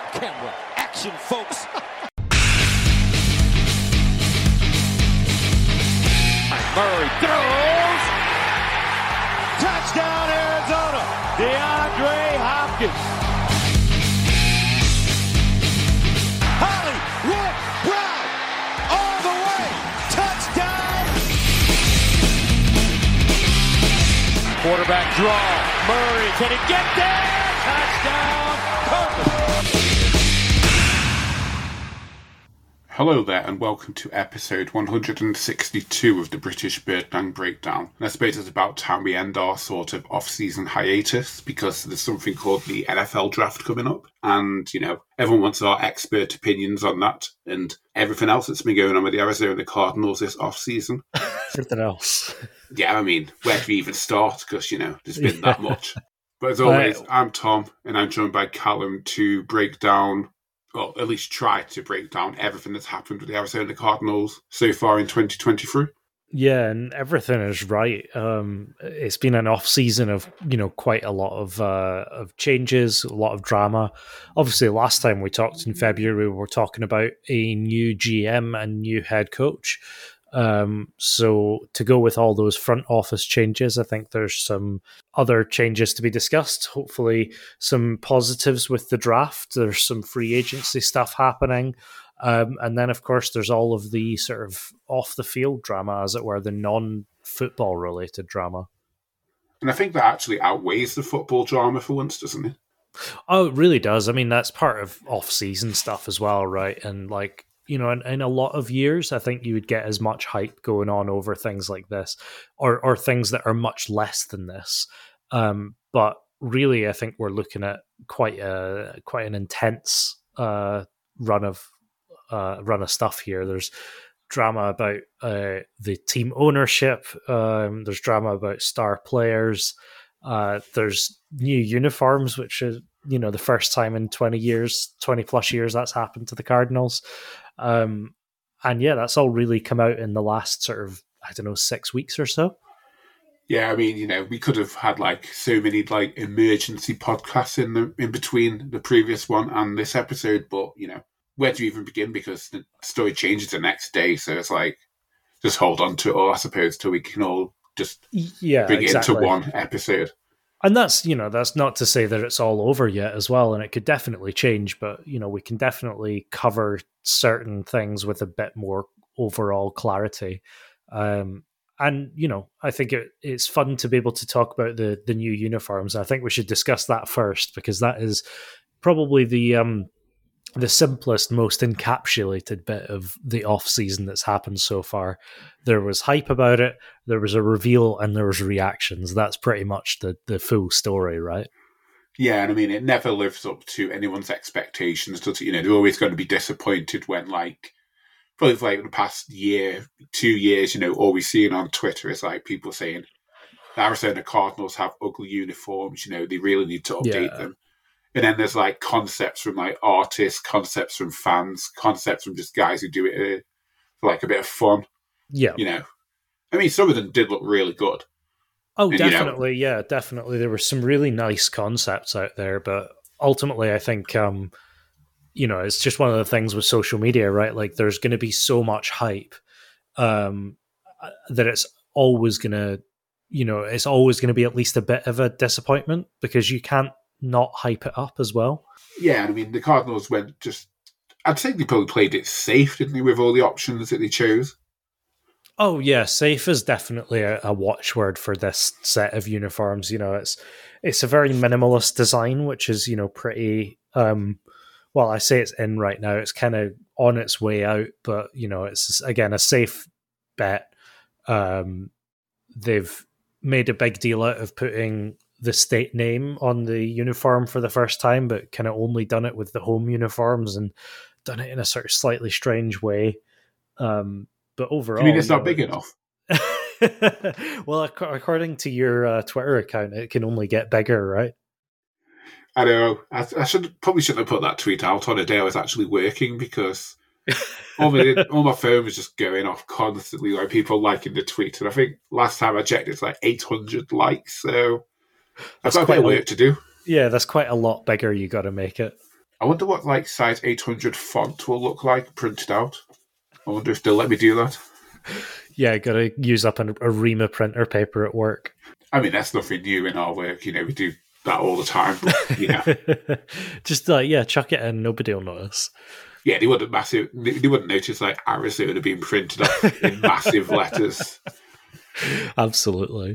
Camera, action, folks. Murray throws. Touchdown, Arizona. DeAndre Hopkins. Hollywood Brown all the way. Touchdown. Quarterback draw. Murray, can he get there? Touchdown, Cardinals. Hello there and welcome to episode 162 of the British Birdman Breakdown. And I suppose it's about time we end our sort of off-season hiatus because there's something called the NFL draft coming up. And, you know, everyone wants our expert opinions on that and everything else that's been going on with the Arizona Cardinals this off-season. Everything else. Yeah, I mean, where do we even start? Because, you know, there's been that much. But as always, I'm Tom and I'm joined by Callum to break down, or at least try to break down everything that's happened with the Arizona Cardinals so far in 2023. Yeah, and everything is right. It's been an off season of, you know, quite a lot of changes, a lot of drama. Obviously, last time we talked in February, we were talking about a new GM and new head coach. So to go with all those front office changes, I think there's some other changes to be discussed. Hopefully some positives with the draft. There's some free agency stuff happening. And then, of course, there's all of the sort of off the field drama, as it were, the non-football related drama. And I think that actually outweighs the football drama for once, doesn't it? Oh, it really does. I mean, that's part of off-season stuff as well, right? And like, you know, in a lot of years, I think you would get as much hype going on over things like this, or things that are much less than this. But really, I think we're looking at quite an intense run of stuff here. There's drama about the team ownership. There's drama about star players. There's new uniforms, which is, you know, the first time in 20 plus years that's happened to the Cardinals. And yeah, that's all really come out in the last sort of, 6 weeks or so. Yeah, I mean, you know, we could have had like so many like emergency podcasts in between the previous one and this episode, but you know, where do you even begin? Because the story changes the next day, so it's like just hold on to it all, I suppose, till we can all just bring it into one episode. And that's, you know, that's not to say that it's all over yet as well, and it could definitely change, but, you know, we can definitely cover certain things with a bit more overall clarity. And, you know, I think it's fun to be able to talk about the new uniforms. I think we should discuss that first, because that is probably the simplest, most encapsulated bit of the off-season that's happened so far. There was hype about it, there was a reveal, and there was reactions. That's pretty much the full story, right? Yeah, and I mean, it never lives up to anyone's expectations, does it? You know, they're always going to be disappointed when, like, probably for like the past year, 2 years, you know, all we've seen on Twitter is like people saying the Arizona Cardinals have ugly uniforms, you know, they really need to update them. And then there's like concepts from like artists, concepts from fans, concepts from just guys who do it for like a bit of fun. Yeah. You know, I mean, some of them did look really good. Oh, and, definitely. You know, yeah, definitely. There were some really nice concepts out there, but ultimately I think, you know, it's just one of the things with social media, right? Like there's going to be so much hype that it's always going to, you know, it's always going to be at least a bit of a disappointment because you can't not hype it up as well. Yeah, I mean, the Cardinals went just... I'd say they probably played it safe, didn't they, with all the options that they chose? Oh, yeah, safe is definitely a watchword for this set of uniforms. You know, it's a very minimalist design, which is, you know, pretty... well, I say it's in right now. It's kind of on its way out, but, you know, it's, again, a safe bet. They've made a big deal out of putting the state name on the uniform for the first time, but kind of only done it with the home uniforms and done it in a sort of slightly strange way. But overall... You mean it's not big enough? Well, according to your Twitter account, it can only get bigger, right? I know. I probably shouldn't have put that tweet out on a day I was actually working because all my phone was just going off constantly, like people liking the tweet. And I think last time I checked, it's like 800 likes. So I've got a bit of work to do. Yeah, that's quite a lot bigger. You got to make it. I wonder what like size 800 font will look like printed out. I wonder if they'll let me do that. Yeah, got to use up a Rima printer paper at work. I mean, that's nothing new in our work. You know, we do that all the time. But, Just chuck it in. Nobody will notice. Yeah, they wouldn't notice like Arizona being printed up in massive letters. Absolutely.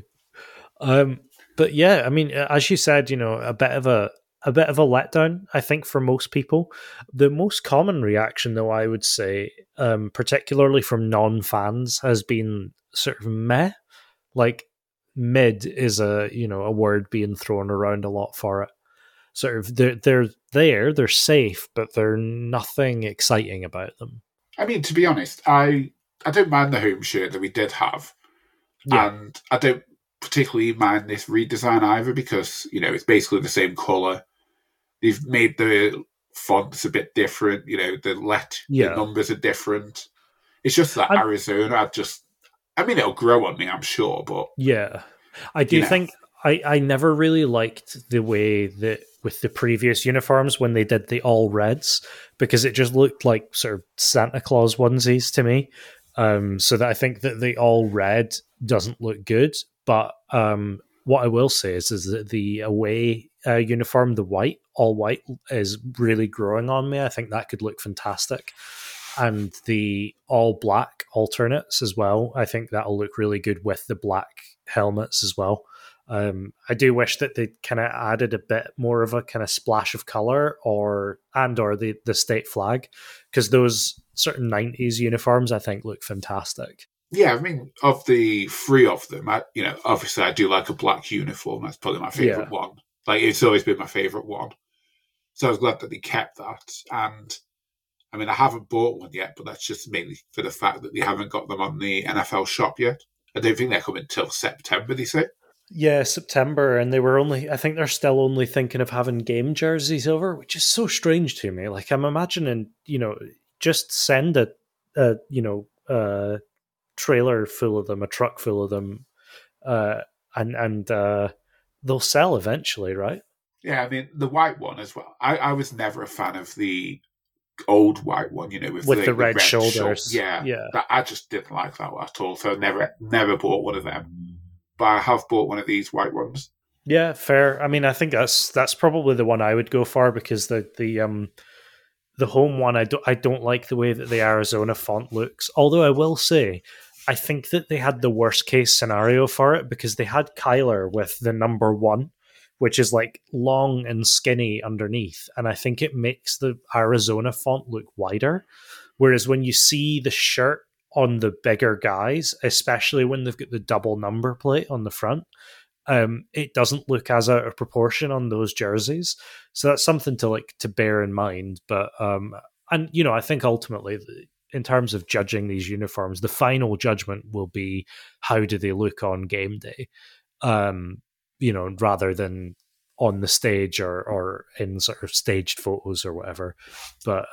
But yeah, I mean, as you said, a bit of a letdown, I think, for most people. The most common reaction, though, I would say, particularly from non-fans, has been sort of meh. Like, mid is a word being thrown around a lot for it. Sort of, they're safe, but they're nothing exciting about them. I mean, to be honest, I don't mind the home shirt that we did have. Yeah. And I don't particularly mind this redesign either because, it's basically the same colour. They've made the fonts a bit different, the numbers are different. It's just that Arizona, it'll grow on me, I'm sure, but... Yeah. I do think I never really liked the way that with the previous uniforms when they did the all reds, because it just looked like sort of Santa Claus onesies to me. So that I think that the all red doesn't look good. But what I will say is that the away uniform, the all white, is really growing on me. I think that could look fantastic. And the all black alternates as well, I think that'll look really good with the black helmets as well. I do wish that they kind of added a bit more of a kind of splash of color or the state flag, because those certain 90s uniforms I think look fantastic. Yeah, I mean, of the three of them, obviously I do like a black uniform. That's probably my favourite one. Like, it's always been my favourite one. So I was glad that they kept that. And I mean, I haven't bought one yet, but that's just mainly for the fact that they haven't got them on the NFL shop yet. I don't think they're coming until September, they say. Yeah, September, and I think they're still only thinking of having game jerseys over, which is so strange to me. Like, I'm imagining, just send a trailer full of them, a truck full of them, and they'll sell eventually, right? Yeah, I mean, the white one as well. I was never a fan of the old white one, with the red shoulders. Yeah. I just didn't like that at all, so I never bought one of them. But I have bought one of these white ones. Yeah, fair. I mean, I think that's probably the one I would go for, because the home one, I don't like the way that the Arizona font looks. Although I will say, I think that they had the worst case scenario for it, because they had Kyler with the number 1, which is like long and skinny underneath, and I think it makes the Arizona font look wider. Whereas when you see the shirt on the bigger guys, especially when they've got the double number plate on the front, it doesn't look as out of proportion on those jerseys. So that's something to bear in mind. But I think ultimately, in terms of judging these uniforms, the final judgment will be how do they look on game day, rather than on the stage or in sort of staged photos or whatever. But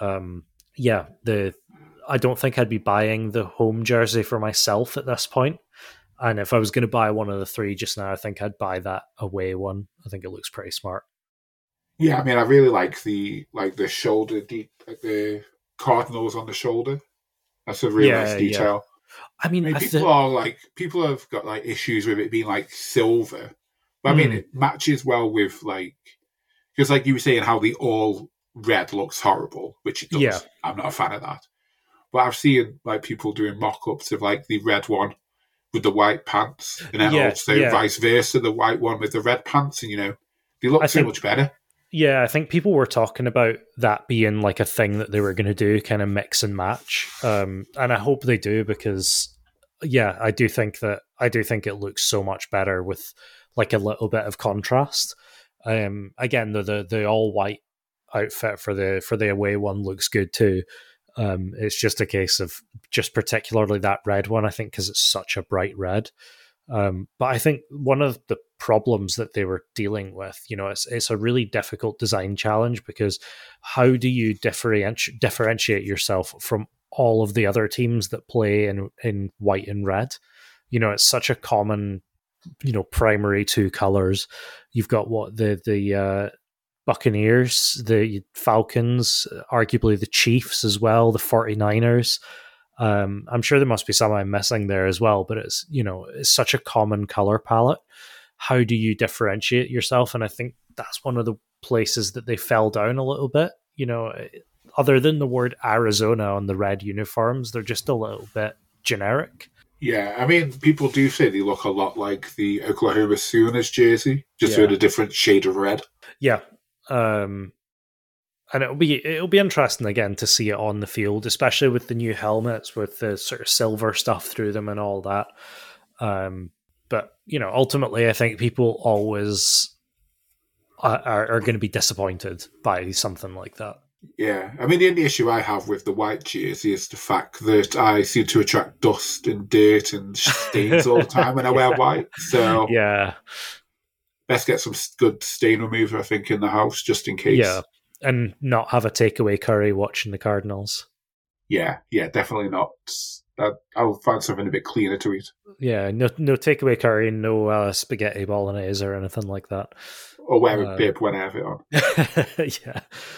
I don't think I'd be buying the home jersey for myself at this point. And if I was going to buy one of the three just now, I think I'd buy that away one. I think it looks pretty smart. Yeah, I mean, I really like the shoulder deep, like the cardinals on the shoulder. That's a really nice detail. Yeah. I mean, people have got like issues with it being like silver, but I mean, it matches well with because like you were saying, how the all red looks horrible, which it does. Yeah. I'm not a fan of that. But I've seen like people doing mock-ups of like the red one with the white pants, and then also vice versa, the white one with the red pants, and they look so much better. Yeah, I think people were talking about that being like a thing that they were going to do, kind of mix and match, and I hope they do, because I do think it looks so much better with like a little bit of contrast. Again, the all white outfit for the away one looks good too. It's just a case of just particularly that red one, I think, because it's such a bright red. But I think one of the problems that they were dealing with, it's a really difficult design challenge, because how do you differentiate yourself from all of the other teams that play in white and red? It's such a common, primary two colors. You've got what the Buccaneers, the Falcons, arguably the Chiefs as well, the 49ers. I'm sure there must be some I'm missing there as well, but it's, it's such a common color palette. How do you differentiate yourself? And I think that's one of the places that they fell down a little bit. Other than the word Arizona on the red uniforms, they're just a little bit generic. Yeah, I mean, people do say they look a lot like the Oklahoma Sooners jersey, just with a different shade of red. Yeah. And it'll be interesting again to see it on the field, especially with the new helmets with the sort of silver stuff through them and all that. But ultimately, I think people always are going to be disappointed by something like that. Yeah, I mean, the only issue I have with the white jersey is the fact that I seem to attract dust and dirt and stains all the time when I wear white. So yeah, best get some good stain remover, I think, in the house just in case. Yeah, and not have a takeaway curry watching the Cardinals. Yeah, definitely not. I'll find something a bit cleaner to eat. Yeah, no takeaway curry, no spaghetti bolognese or anything like that. Or wear a bib when I have it on. Yeah.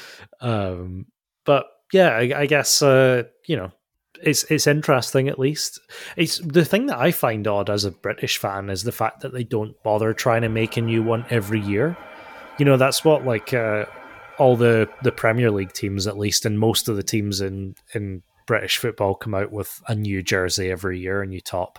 But yeah, I guess it's interesting. At least it's the thing that I find odd as a British fan is the fact that they don't bother trying to make a new one every year. That's what all the Premier League teams, at least, and most of the teams in British football come out with a new jersey every year, a new top,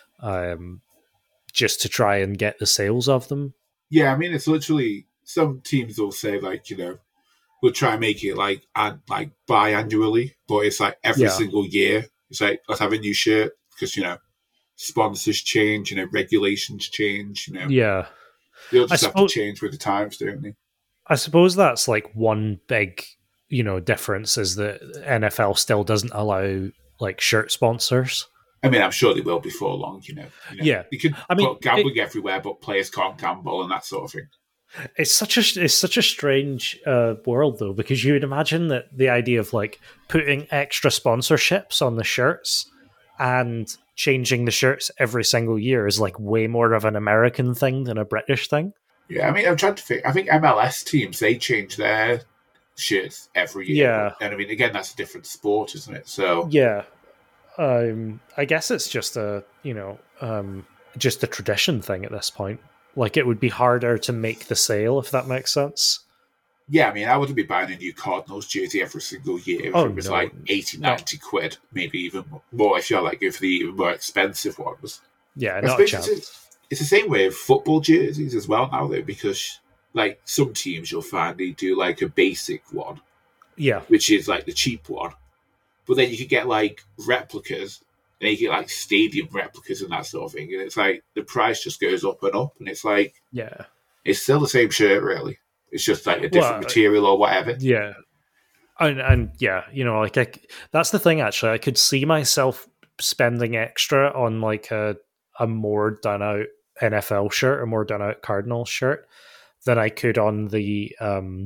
just to try and get the sales of them. Yeah, I mean, it's literally, some teams will say we'll try and make it like biannually, but it's like every single year. It's like, let's have a new shirt because, sponsors change, regulations change, Yeah. They'll just have to change with the times, don't they? I suppose that's like one big, difference is that NFL still doesn't allow like shirt sponsors. I mean, I'm sure they will before long, Yeah. You can put gambling everywhere, but players can't gamble and that sort of thing. It's such a strange world though, because you would imagine that the idea of like putting extra sponsorships on the shirts and changing the shirts every single year is like way more of an American thing than a British thing. Yeah, I mean, I'm trying to think. I think MLS teams, they change their shirts every year. Yeah, and I mean, again, that's a different sport, isn't it? So yeah, I guess it's just a just a tradition thing at this point. Like, it would be harder to make the sale, if that makes sense. Yeah, I mean, I wouldn't be buying a new Cardinals jersey every single year if it was like 80, 90 quid, maybe even more if you're like go for the even more expensive ones. Yeah, not a chance. It's the same way with football jerseys as well now, though, because like some teams you'll find they do like a basic one, which is like the cheap one, but then you could get like replicas. And you get like stadium replicas and that sort of thing. And it's like the price just goes up and up. And it's like, it's still the same shirt, really. It's just like a different material or whatever. Yeah. And yeah, that's the thing, actually. I could see myself spending extra on like a more done out NFL shirt, a more done out Cardinals shirt than I could on the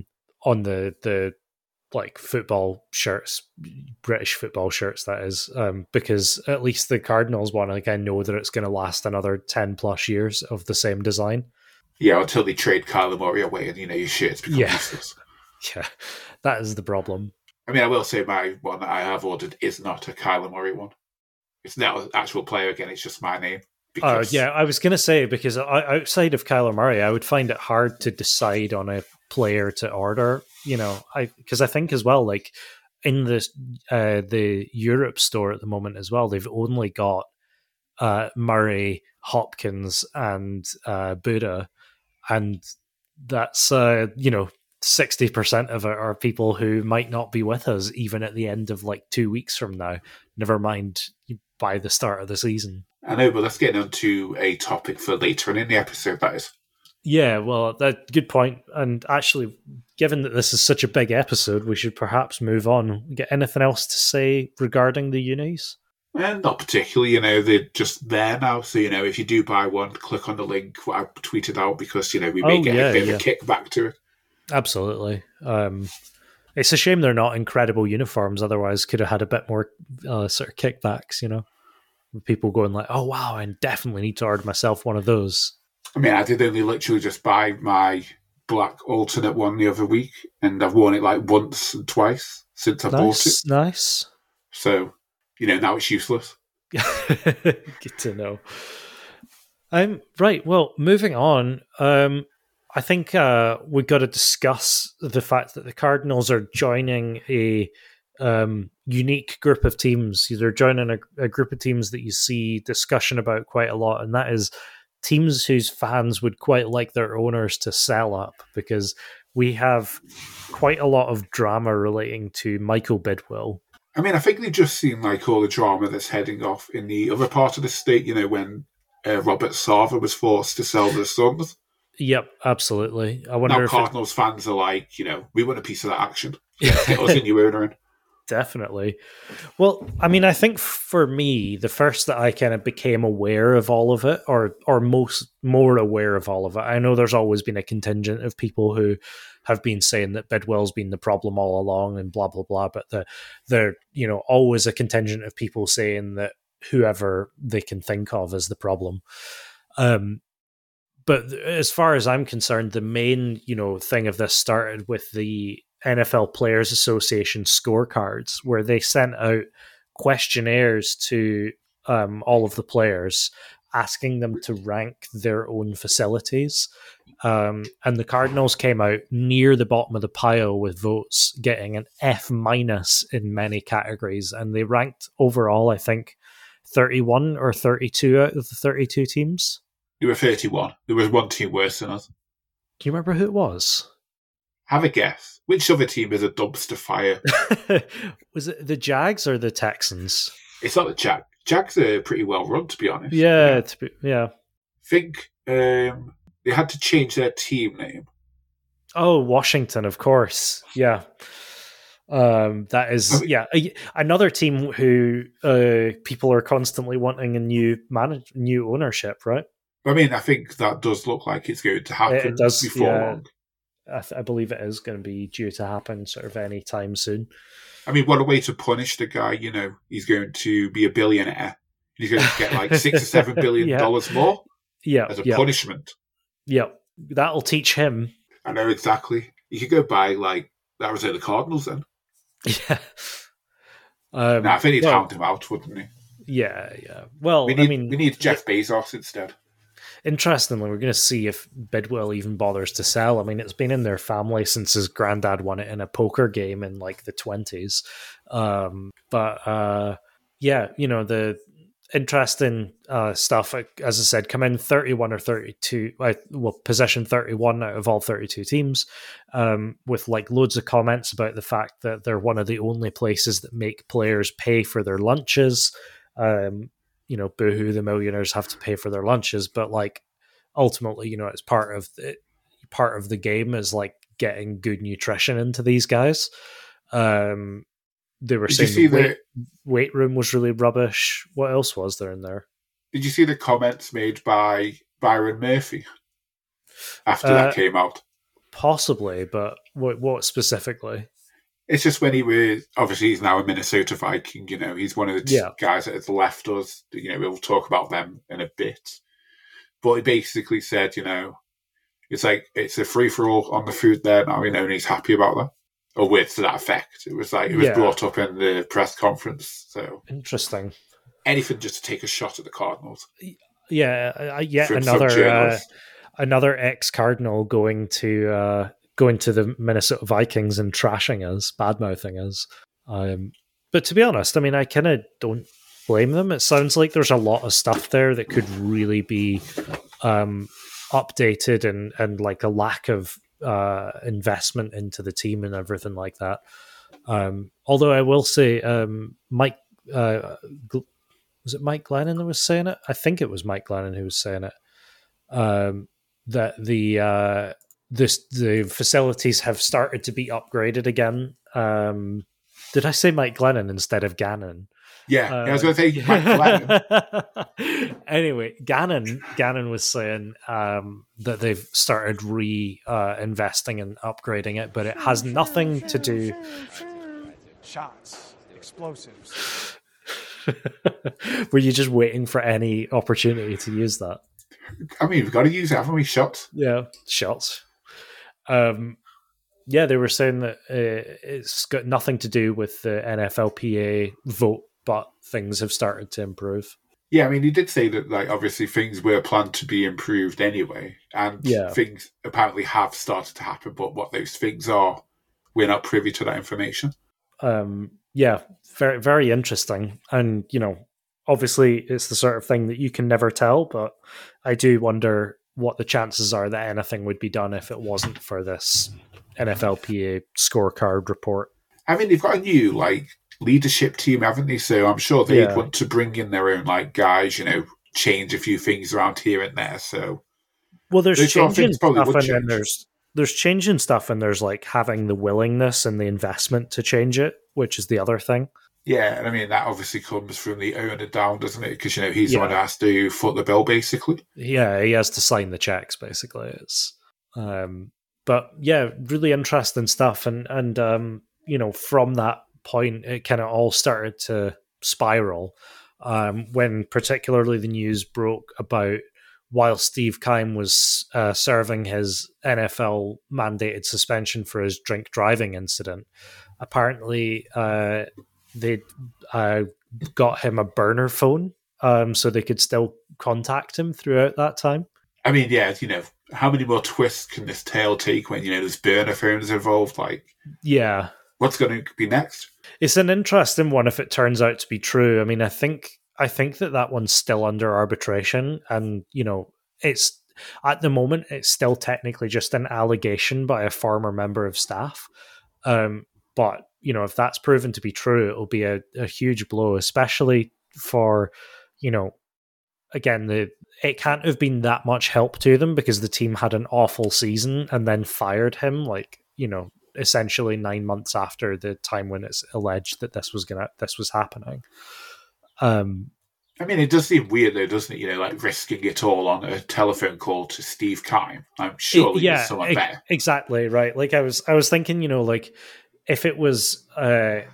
like football shirts, British football shirts, that is, because at least the Cardinals one, like, I know that it's going to last another 10 plus years of the same design. Yeah, until they trade Kyler Murray away and, your shirts become useless. Yeah, that is the problem. I mean, I will say my one that I have ordered is not a Kyler Murray one. It's not an actual player again, it's just my name. Yeah, I was going to say, because outside of Kyler Murray, I would find it hard to decide on a player to order, because I think as well, like in the Europe store at the moment as well, they've only got Murray, Hopkins, and Buddha, and that's 60% of it are people who might not be with us even at the end of like 2 weeks from now. Never mind by the start of the season. I know, but let's get on to a topic for later on in the episode, that is. Yeah, well, good point. And actually, given that this is such a big episode, we should perhaps move on. Get anything else to say regarding the unis? Not particularly, they're just there now. So, if you do buy one, click on the link what I tweeted out because, we may get a bit of a kickback to it. Absolutely. It's a shame they're not incredible uniforms. Otherwise, could have had a bit more sort of kickbacks, People going like, oh, wow, I definitely need to order myself one of those. I mean, I did only literally just buy my black alternate one the other week, and I've worn it like once and twice since I bought it. Nice. So, now it's useless. Good to know. Right. Well, moving on. I think we've got to discuss the fact that the Cardinals are joining a unique group of teams. They're joining a group of teams that you see discussion about quite a lot, and that is teams whose fans would quite like their owners to sell up, because we have quite a lot of drama relating to Michael Bidwill. I mean, I think they've just seen like all the drama that's heading off in the other part of the state, when Robert Sarver was forced to sell the Suns. Yep, absolutely. I wonder if Cardinals fans are like, we want a piece of that action. Get us a new owner in. Definitely. Well, I mean, I think for me, the first that I kind of became aware of all of it, or more aware of all of it, I know there's always been a contingent of people who have been saying that Bidwill's been the problem all along and blah, blah, blah, but they're always a contingent of people saying that whoever they can think of is the problem. But as far as I'm concerned, the main, thing of this started with the NFL Players Association scorecards, where they sent out questionnaires to all of the players, asking them to rank their own facilities. And the Cardinals came out near the bottom of the pile with votes, getting an F- in many categories. And they ranked overall, I think, 31 or 32 out of the 32 teams. There were 31. There was one team worse than us. Do you remember who it was? Have a guess. Which other team is a dumpster fire? Was it the Jags or the Texans? It's not the Jags. Jags are pretty well run, to be honest. Yeah. I think they had to change their team name. Oh, Washington, of course. Yeah. That is, another team who people are constantly wanting a new ownership, right? I mean, I think that does look like it's going to happen it does, before long. I believe it is going to be due to happen sort of any time soon. I mean, what a way to punish the guy, he's going to be a billionaire. He's going to get like $6 or $7 billion more as a punishment. Yeah, that'll teach him. I know, exactly. You could go buy like Arizona Cardinals then. Yeah. I think he'd hound him out, wouldn't he? Yeah. Well, we need Jeff Bezos instead. Interestingly, we're going to see if Bidwill even bothers to sell. I mean, it's been in their family since his granddad won it in a poker game in like the 20s. The interesting stuff, as I said, come in 31 or 32, possession 31 out of all 32 teams, with like loads of comments about the fact that they're one of the only places that make players pay for their lunches. Boohoo, the millionaires have to pay for their lunches, but like ultimately, it's part of the game is like getting good nutrition into these guys. They were saying the weight room was really rubbish. What else was there in there? Did you see the comments made by Byron Murphy after that came out? Possibly, but what specifically? It's just when he's now a Minnesota Viking, he's one of the guys that has left us. We'll talk about them in a bit. But he basically said, it's like, it's a free-for-all on the food there now, and he's happy about that. Or words to that effect. It was brought up in the press conference. So interesting. Anything just to take a shot at the Cardinals. Yeah, another ex-Cardinal going to the Minnesota Vikings and trashing us, bad-mouthing us. But to be honest, I mean, I kind of don't blame them. It sounds like there's a lot of stuff there that could really be updated and like a lack of investment into the team and everything like that. Although I will say, Mike, was it Mike Glennon that was saying it? I think it was Mike Glennon who was saying it. That the facilities have started to be upgraded again. Did I say Mike Glennon instead of Gannon? Yeah, I was going to say Mike Glennon. Anyway, Gannon was saying that they've started investing and upgrading it, but it has nothing to do. Shots, explosives. Were you just waiting for any opportunity to use that? I mean, we've got to use it, haven't we? Shots. Yeah, shots. Yeah, they were saying that it's got nothing to do with the NFLPA vote, but things have started to improve. Yeah, I mean, he did say that, like, obviously things were planned to be improved anyway, and things apparently have started to happen, but what those things are, we're not privy to that information. Yeah, very, very interesting. And, obviously it's the sort of thing that you can never tell, but I do wonder what the chances are that anything would be done if it wasn't for this NFLPA scorecard report. I mean, they've got a new, like, leadership team, haven't they? So I'm sure they'd want to bring in their own, like, guys, change a few things around here and there. So, well, there's changing stuff, and then there's changing stuff, and there's like having the willingness and the investment to change it, which is the other thing. Yeah, and I mean that obviously comes from the owner down, doesn't it? Because he's the one who has to foot the bill, basically. Yeah, he has to sign the checks, basically. It's, but yeah, really interesting stuff, and from that point, it kind of all started to spiral when particularly the news broke about while Steve Keim was serving his NFL mandated suspension for his drink driving incident. Apparently, they got him a burner phone so they could still contact him throughout that time. I mean, yeah, how many more twists can this tale take when, there's burner phones involved? Like, yeah. What's going to be next? It's an interesting one if it turns out to be true. I mean, I think that one's still under arbitration, and it's at the moment it's still technically just an allegation by a former member of staff. But if that's proven to be true, it'll be a huge blow, especially for again, it can't have been that much help to them because the team had an awful season and then fired him, essentially 9 months after the time when it's alleged that this was happening. I mean, it does seem weird though, doesn't it? Like risking it all on a telephone call to Steve Keim. I'm sure there's someone better. Exactly right. Like I was thinking, like if it was, if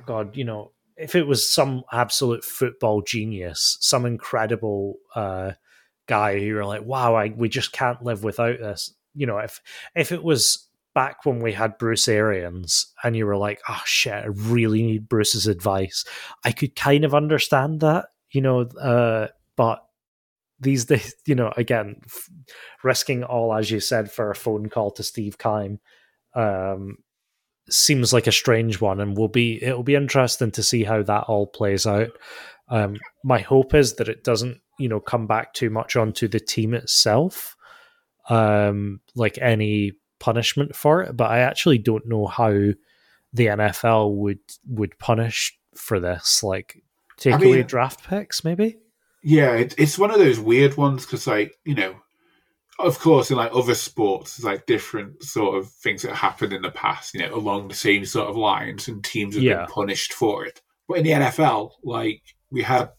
it was some absolute football genius, some incredible guy who you're like, wow, we just can't live without this. If it was back when we had Bruce Arians and you were like, oh shit, I really need Bruce's advice, I could kind of understand that, but these days, again, risking all, as you said, for a phone call to Steve Keim seems like a strange one, and it'll be interesting to see how that all plays out. My hope is that it doesn't, come back too much onto the team itself, like any punishment for it, but I actually don't know how the NFL would punish for this, like take away draft picks maybe. Yeah, it's one of those weird ones because of course in like other sports there's like different sort of things that happened in the past, along the same sort of lines, and teams have been punished for it. But in the NFL, like we had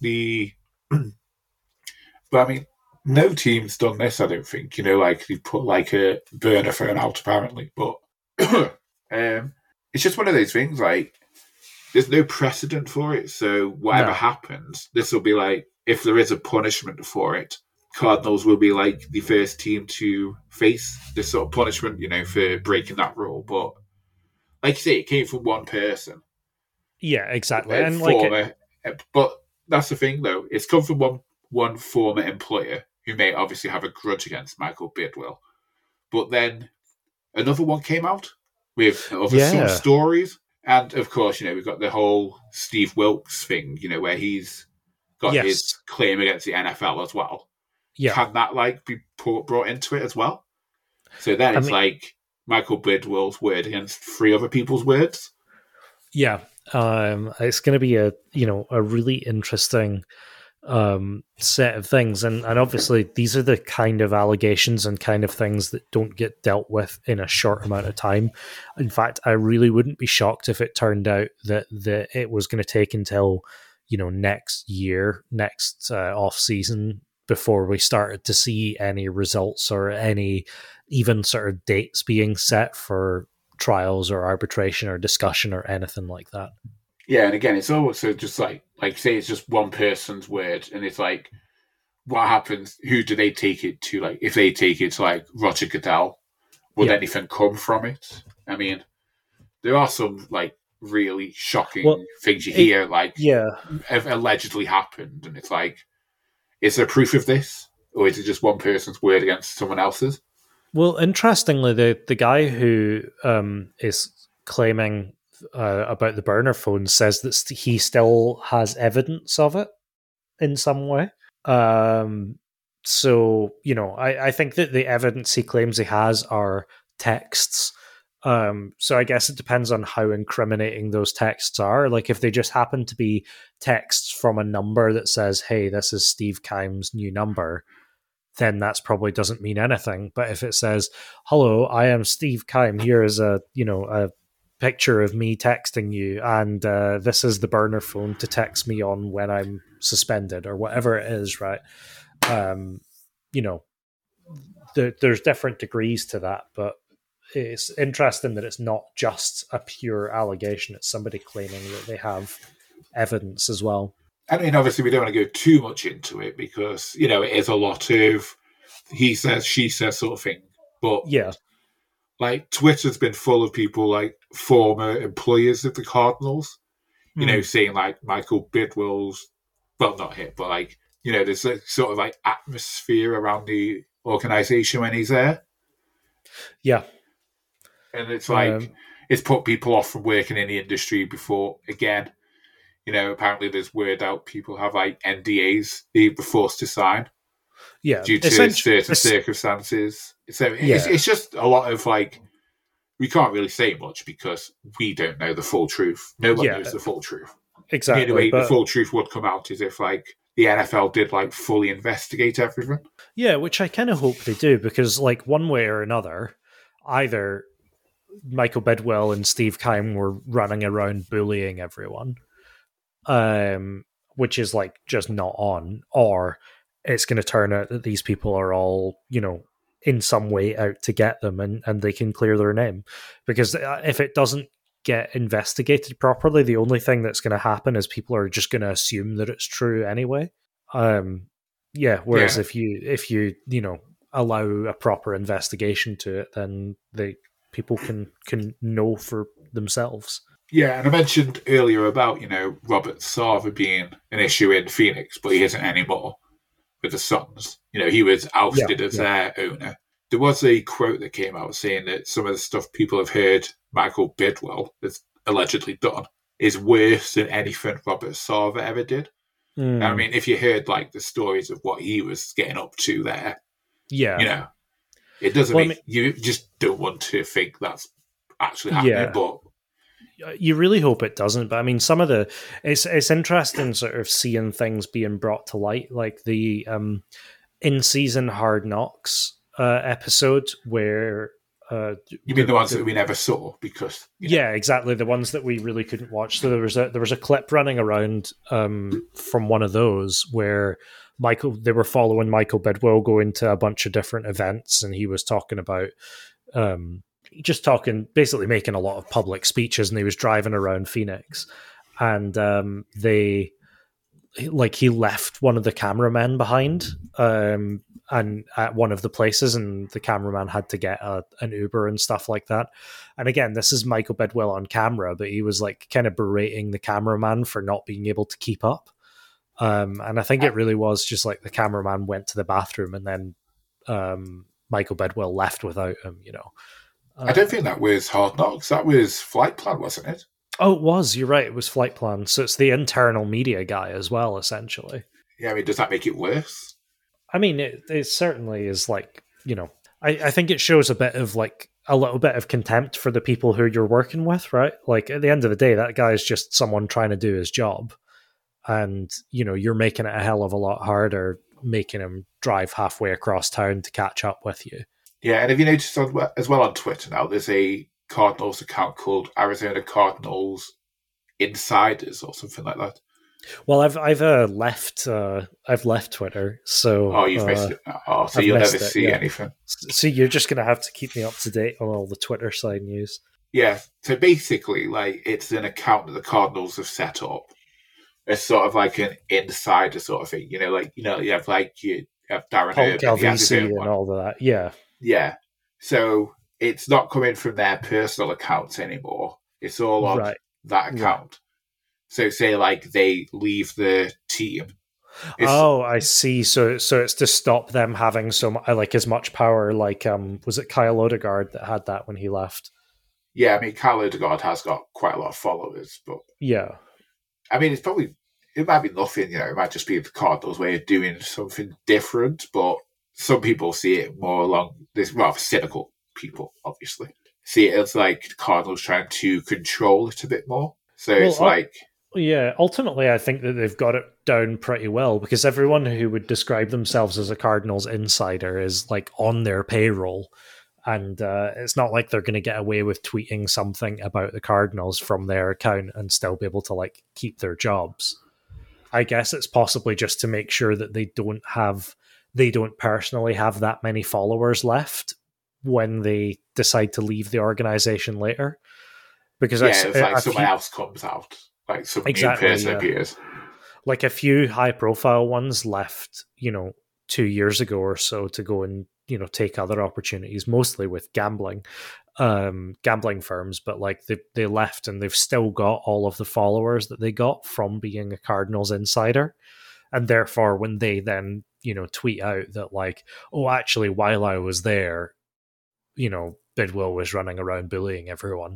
but I mean, no team's done this, I don't think. Like they put like a burner phone out apparently, but it's just one of those things. Like there's no precedent for it, so whatever happens, this will be like if there is a punishment for it, Cardinals will be like the first team to face this sort of punishment, for breaking that rule. But like you say, it came from one person. Yeah, exactly. And but that's the thing, though. It's come from one former employer who may obviously have a grudge against Michael Bidwill. But then another one came out with some stories. And, of course, we've got the whole Steve Wilkes thing, where he's got his claim against the NFL as well. Yeah. Can that, be brought into it as well? So then it's like Michael Bidwill's word against 3 other people's words. Yeah. It's going to be a really interesting set of things, and obviously these are the kind of allegations and kind of things that don't get dealt with in a short amount of time. In fact, I really wouldn't be shocked if it turned out that it was going to take until next off season before we started to see any results or any even sort of dates being set for trials or arbitration or discussion or anything like that. Yeah, and again, it's also just like say it's just one person's word, and it's like, what happens? Who do they take it to? Like, if they take it to like Roger Goodell would anything come from it? I mean, there are some like really shocking things you hear, like have allegedly happened, and it's like, is there proof of this, or is it just one person's word against someone else's? Well, interestingly, the guy who is claiming about the burner phone says that he still has evidence of it in some way. So, you know, I think that the evidence he claims he has are texts. So I guess it depends on how incriminating those texts are. Like if they just happen to be texts from a number that says, hey, this is Steve Keim's new number, then that's probably doesn't mean anything. But if it says, hello, I am Steve Keim, here is a picture of me texting you, and this is the burner phone to text me on when I'm suspended or whatever it is, right? There's different degrees to that, but it's interesting that it's not just a pure allegation. It's somebody claiming that they have evidence as well. I mean, obviously, we don't want to go too much into it because, you know, it is a lot of he says, she says sort of thing. But, like, Twitter's been full of people, like, former employers of the Cardinals, you know, saying, like, Michael Bidwell's, well, not him, but, like, you know, there's a sort of, like, atmosphere around the organization when he's there. Yeah. And it's like, it's put people off from working in the industry before, again. You know, apparently there's word out people have like NDAs they were forced to sign. Yeah. Due to certain circumstances. So it's just a lot of like, we can't really say much because we don't know the full truth. No one knows the full truth. Exactly. The way the full truth would come out is if like the NFL did like fully investigate everything. Yeah, which I kind of hope they do because like one way or another, either Michael Bidwell and Steve Keim were running around bullying everyone, which is like just not on, or it's going to turn out that these people are all, you know, in some way out to get them and they can clear their name. Because if it doesn't get investigated properly, the only thing that's going to happen is people are just going to assume that it's true anyway. Whereas if you allow a proper investigation to it, then people can know for themselves. Yeah, and I mentioned earlier about, you know, Robert Sarver being an issue in Phoenix, but he isn't anymore with the Suns. You know, he was ousted as their owner. There was a quote that came out saying that some of the stuff people have heard Michael Bidwell has allegedly done is worse than anything Robert Sarver ever did. I mean, if you heard, like, the stories of what he was getting up to there, you know, it doesn't you just don't want to think that's actually happening, but you really hope it doesn't. But I mean, some of it's interesting sort of seeing things being brought to light, like the in-season Hard Knocks episode where you mean the ones that we never saw because exactly, the ones that we really couldn't watch. So there was a clip running around from one of those where they were following Michael Bidwell going to a bunch of different events, and he was talking about basically making a lot of public speeches, and he was driving around Phoenix, and he left one of the cameramen behind and at one of the places, and the cameraman had to get an Uber and stuff like that. And again, this is Michael Bidwell on camera, but he was like kind of berating the cameraman for not being able to keep up. And I think it really was just like the cameraman went to the bathroom and then Michael Bidwell left without him, you know. I don't think that was Hard Knocks. That was Flight Plan, wasn't it? Oh, it was. You're right. It was Flight Plan. So it's the internal media guy as well, essentially. Yeah, I mean, does that make it worse? I mean, it certainly is like, you know, I think it shows a little bit of contempt for the people who you're working with, right? Like, at the end of the day, that guy is just someone trying to do his job. And, you know, you're making it a hell of a lot harder, making him drive halfway across town to catch up with you. Yeah, and have you noticed as well on Twitter now, there's a Cardinals account called Arizona Cardinals Insiders or something like that. Well, I've left Twitter, so you've missed it. So you'll never see anything. So you're just gonna have to keep me up to date on all the Twitter side news. Yeah. So basically, like, it's an account that the Cardinals have set up. It's sort of like an insider sort of thing. You know, you have Darren Paul Urban, Calvisi and all of that. Yeah. Yeah. So it's not coming from their personal accounts anymore. It's all on that account. So say like they leave the team. I see. So it's to stop them having as much power. Like, was it Kyle Odegaard that had that when he left? Yeah, I mean, Kyle Odegaard has got quite a lot of followers, but yeah, I mean, it might be nothing. It might just be the Cardinals' way of doing something different. But some people see it more along this rather cynical people, obviously, see it as like the Cardinals trying to control it a bit more. So it's like. Yeah, ultimately, I think that they've got it down pretty well because everyone who would describe themselves as a Cardinals insider is like on their payroll. And it's not like they're going to get away with tweeting something about the Cardinals from their account and still be able to like keep their jobs. I guess it's possibly just to make sure that they don't personally have that many followers left when they decide to leave the organization later. Because it's like someone else comes out. Like some new person appears. Like a few high-profile ones left, 2 years ago or so to go and, take other opportunities, mostly with gambling firms. But like they left and they've still got all of the followers that they got from being a Cardinals insider. And therefore, when they then, tweet out that like, oh, actually, while I was there, Bidwell was running around bullying everyone.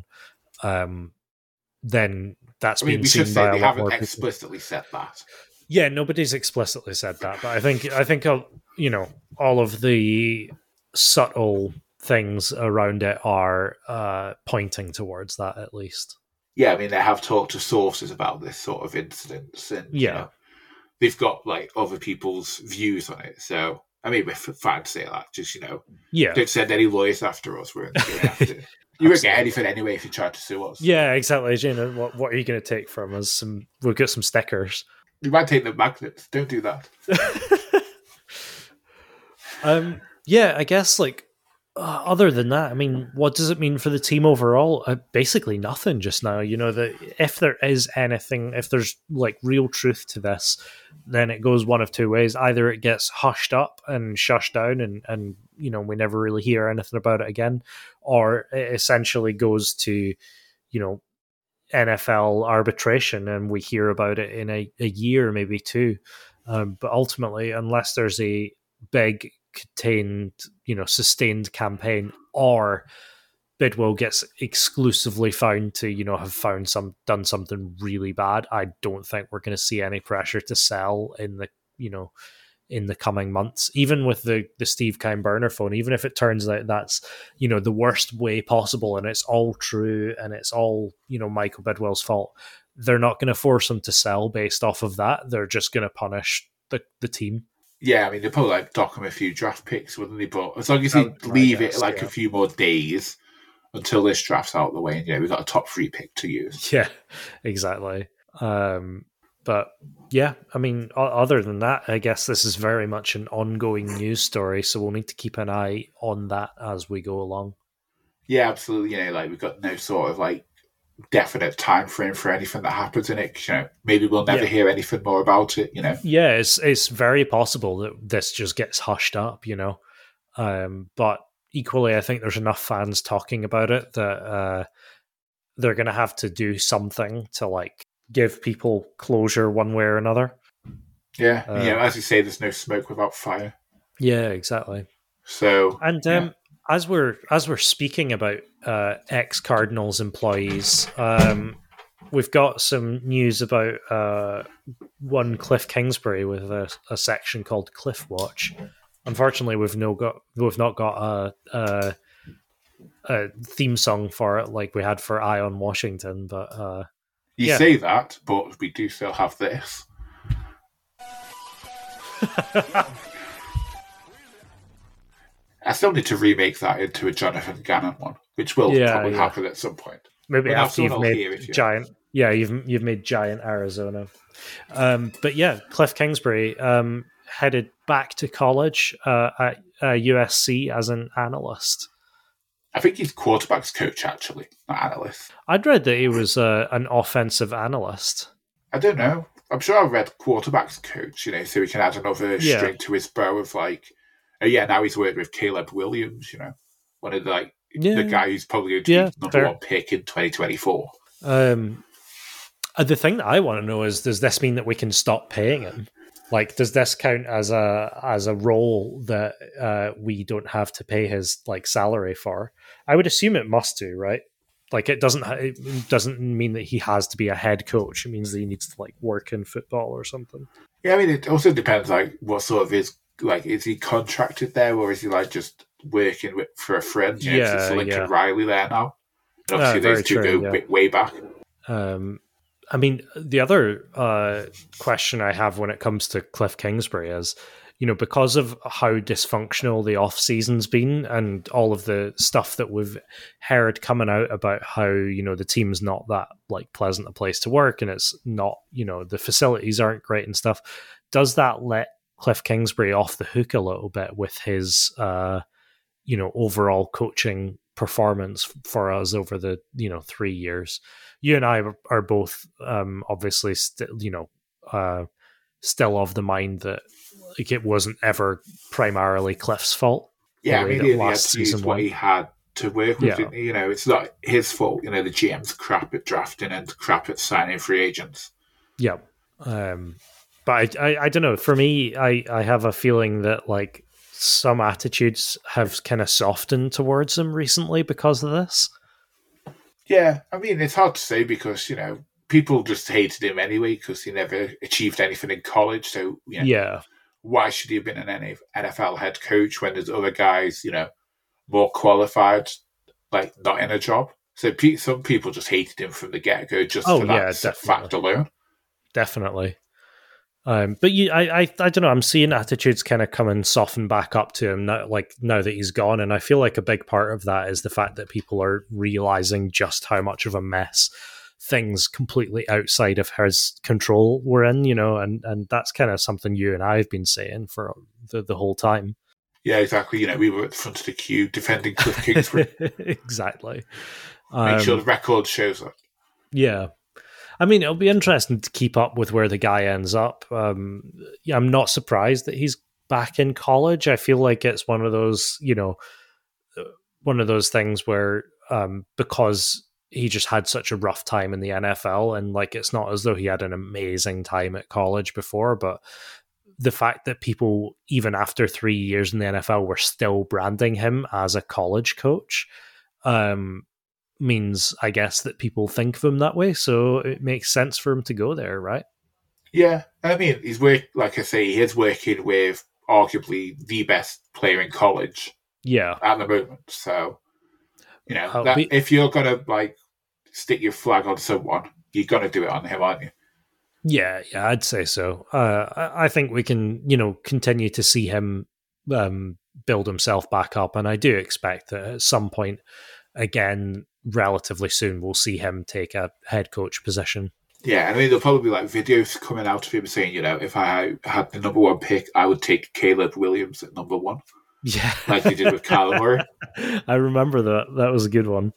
Then that's been seen by a lot more people. They haven't explicitly said that. Yeah, nobody's explicitly said that, but I think all of the subtle things around it are pointing towards that at least. Yeah, I mean they have talked to sources about this sort of incidents, and they've got like other people's views on it. So I mean, we're fine to say that. Just don't send any lawyers after us. We're after. You won't get anything anyway if you try to sue us. Yeah, exactly. What are you going to take from us? We'll get some stickers. You might take the magnets. Don't do that. Yeah, I guess other than that, I mean, what does it mean for the team overall? Basically nothing just now. That if there is anything, if there's like real truth to this, then it goes one of two ways. Either it gets hushed up and shushed down and we never really hear anything about it again, or it essentially goes to, NFL arbitration and we hear about it in a year, maybe two. But ultimately, unless there's a big contained, sustained campaign, or Bidwell gets exclusively found to, have done something really bad, I don't think we're going to see any pressure to sell in the coming months. Even with the Steve Keim burner phone, even if it turns out that's the worst way possible and it's all true and it's all Michael Bidwell's fault, they're not going to force him to sell based off of that. They're just going to punish the team. Yeah, I mean, they'd probably dock him a few draft picks, wouldn't they? But as long as he leave it a few more days until this draft's out of the way, and we've got a top 3 pick to use. Yeah, exactly. But yeah, I mean, other than that, I guess this is very much an ongoing news story, so we'll need to keep an eye on that as we go along. Yeah, absolutely. We've got no sort of definite time frame for anything that happens in it. Maybe we'll never hear anything more about it. Yeah, it's very possible that this just gets hushed up. But equally, I think there's enough fans talking about it that they're going to have to do something to give people closure one way or another. Yeah, as you say, there's no smoke without fire. Yeah, exactly. So, and as we're speaking about ex-Cardinals employees, we've got some news about one Cliff Kingsbury with a section called Cliff Watch. Unfortunately, we've not got a theme song for it like we had for Eye on Washington, but you say that, but we do still have this. I still need to remake that into a Jonathan Gannon one, which will probably happen at some point. Maybe after you've made giant. Yeah, you've made giant Arizona. But yeah, Cliff Kingsbury headed back to college at USC as an analyst. I think he's quarterback's coach, actually, not analyst. I'd read that he was an offensive analyst. I don't know. I'm sure I've read quarterback's coach, so he can add another string to his bow of now he's worked with Caleb Williams, one of the the guy who's probably going to be number fair. one pick in 2024. The thing that I want to know is, does this mean that we can stop paying him? Like, does this count as a role that we don't have to pay his like salary for? I would assume it must do, right? Like, it doesn't mean that he has to be a head coach. It means that he needs to like work in football or something. Yeah, I mean, it also depends like what sort of is he contracted there, or is he like just working for a friend? You know, 'cause it's Lincoln Riley there now. And obviously, those two go way back. I mean, the other question I have when it comes to Cliff Kingsbury is, you know, because of how dysfunctional the off season's been and all of the stuff that we've heard coming out about how, you know, the team's not that like pleasant a place to work and it's not, you know, the facilities aren't great and stuff. Does that let Cliff Kingsbury off the hook a little bit with his, you know, overall coaching performance for us over the, you know, 3 years? You and I are both obviously still of the mind that like it wasn't ever primarily Cliff's fault. Yeah, I mean, he had to use what he had to work with. Yeah. You know, it's not his fault. You know, the GM's crap at drafting and crap at signing free agents. Yeah, but I don't know. For me, I have a feeling that like some attitudes have kind of softened towards him recently because of this. Yeah, I mean, it's hard to say because, you know, people just hated him anyway because he never achieved anything in college. So, you know, why should he have been an NFL head coach when there's other guys, you know, more qualified, like not in a job? So some people just hated him from the get-go just for that fact alone. Definitely. But I don't know. I'm seeing attitudes kind of come and soften back up to him now that he's gone, and I feel like a big part of that is the fact that people are realizing just how much of a mess things completely outside of his control were in. You know, and that's kind of something you and I have been saying for the whole time. Yeah, exactly. You know, we were at the front of the queue defending Cliff Kingsbury. Exactly. Make sure the record shows up. Yeah. I mean, it'll be interesting to keep up with where the guy ends up. I'm not surprised that he's back in college. I feel like it's one of those, you know, one of those things where because he just had such a rough time in the NFL, and like it's not as though he had an amazing time at college before, but the fact that people, even after 3 years in the NFL, were still branding him as a college coach, means, I guess, that people think of him that way. So it makes sense for him to go there, right? Yeah. I mean, like I say, he is working with arguably the best player in college. Yeah. At the moment. So, you know, if you're going to like stick your flag on someone, you're going to do it on him, aren't you? Yeah, I'd say so. I think we can, you know, continue to see him build himself back up. And I do expect that at some point, again, relatively soon, we'll see him take a head coach position. Yeah, I mean, there'll probably be like videos coming out of him saying, you know, if I had the number one pick, I would take Caleb Williams at number one. Yeah. Like they did with Kyler Murray. I remember that. That was a good one.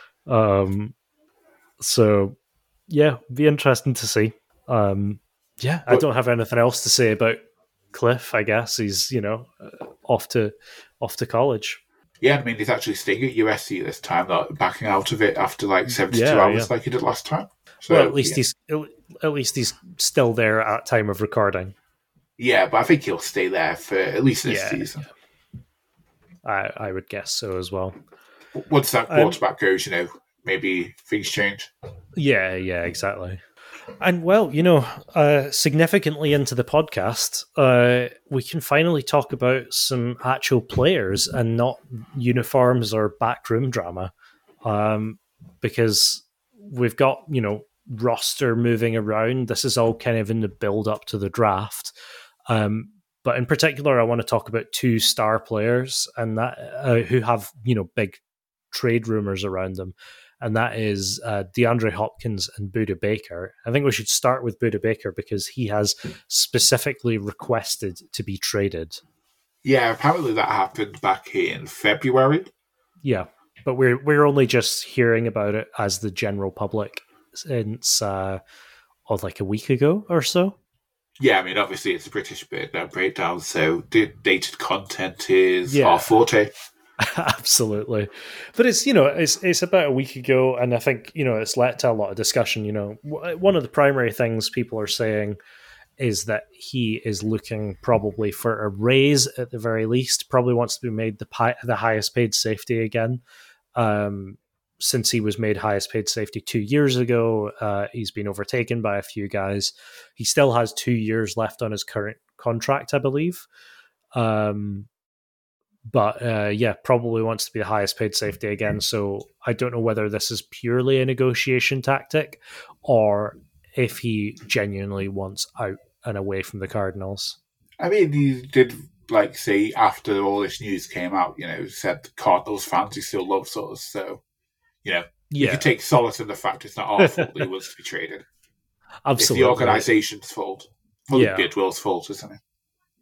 So, yeah, be interesting to see. I don't have anything else to say about Cliff, I guess. He's, you know, off to college. Yeah, I mean, he's actually staying at USC this time, not backing out of it after like 72 hours like he did last time. So, well, at least he's still there at time of recording. Yeah, but I think he'll stay there for at least this season. Yeah. I would guess so as well. Once that quarterback goes, you know, maybe things change. Yeah, exactly. And well, you know, significantly into the podcast, we can finally talk about some actual players and not uniforms or backroom drama, because we've got, you know, roster moving around. This is all kind of in the build up to the draft. But in particular, I want to talk about two star players and that who have, you know, big trade rumors around them. And that is DeAndre Hopkins and Budda Baker. I think we should start with Budda Baker because he has specifically requested to be traded. Yeah, apparently that happened back in February. Yeah, but we're only just hearing about it as the general public since like a week ago or so. Yeah, I mean, obviously it's a British breakdown, so dated content is our forte. Absolutely. But it's about a week ago, and I think, it's led to a lot of discussion. One of the primary things people are saying is that he is looking probably for a raise at the very least, probably wants to be made the highest paid safety again. Since he was made highest paid safety 2 years ago, he's been overtaken by a few guys. He still has 2 years left on his current contract, I believe. But probably wants to be the highest paid safety again. So I don't know whether this is purely a negotiation tactic or if he genuinely wants out and away from the Cardinals. I mean, he did say after all this news came out, said the Cardinals fans he still loves us. So, you can take solace in the fact it's not our fault he wants to be traded. Absolutely, it's the organization's fault. Bidwill's fault, isn't it?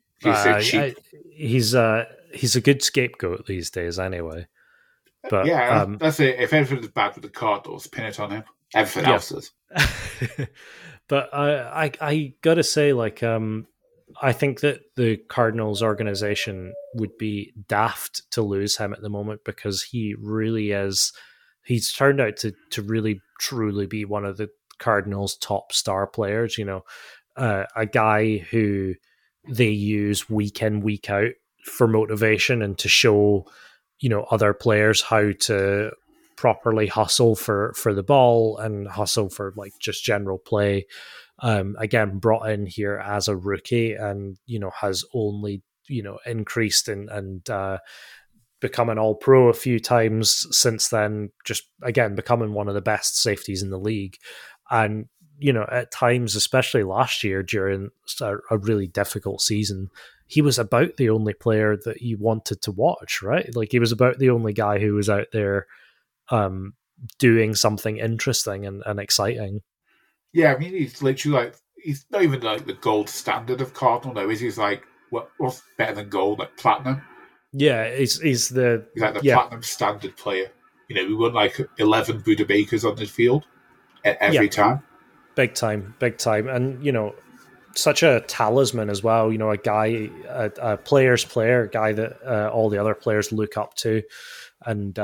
He's a good scapegoat these days, anyway. But that's it. If everything's bad with the Cardinals, pin it on him. Everything else is. But I gotta say, I think that the Cardinals organization would be daft to lose him at the moment, because he really is. He's turned out to really truly be one of the Cardinals' top star players. A guy who they use week in, week out for motivation and to show, other players how to properly hustle for the ball and hustle for just general play. Again, brought in here as a rookie and, has only, increased and become an all-pro a few times since then, just, again, becoming one of the best safeties in the league. And, at times, especially last year during a really difficult season, he was about the only player that you wanted to watch, right? He was about the only guy who was out there doing something interesting and exciting. Yeah, I mean, he's literally he's not even the gold standard of Cardinal now, is he? He's what's better than gold, platinum? Yeah, he's the platinum standard player. We won 11 Buda Bakers on the field every time. Big time. And, such a talisman as well, a guy, a player's player, a guy that all the other players look up to and,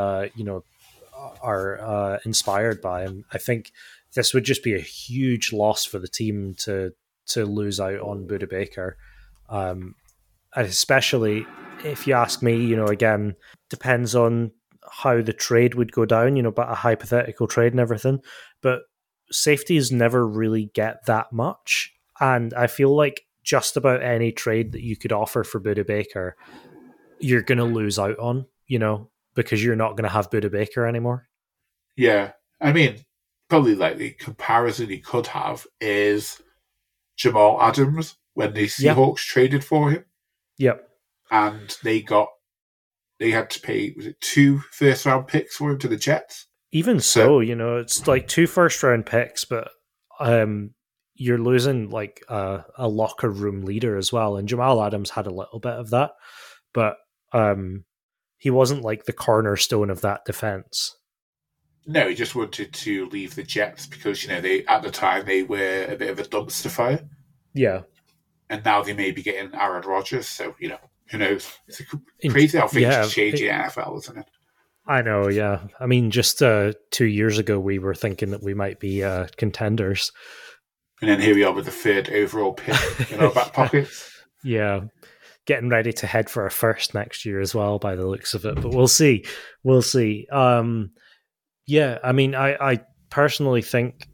are inspired by. And I think this would just be a huge loss for the team to lose out on Buda Baker. Especially if you ask me, again, depends on how the trade would go down, but a hypothetical trade and everything. But safeties never really get that much. And I feel like just about any trade that you could offer for Buda Baker, you're going to lose out on, because you're not going to have Buda Baker anymore. Yeah. I mean, probably the comparison he could have is Jamal Adams when the Seahawks traded for him. Yep. And they had to pay, was it 2 first-round picks for him to the Jets? Even so, it's 2 first-round picks, but you're losing a locker room leader as well. And Jamal Adams had a little bit of that, but he wasn't the cornerstone of that defense. No, he just wanted to leave the Jets because, they at the time they were a bit of a dumpster fire. Yeah. And now they may be getting Aaron Rodgers, so, who knows? It's crazy how things change in the NFL, isn't it? I know, yeah. I mean, just 2 years ago, we were thinking that we might be contenders. And then here we are with the 3rd overall pick in our back pockets. Yeah. Getting ready to head for a first next year as well, by the looks of it. But we'll see. Yeah, I mean, I personally think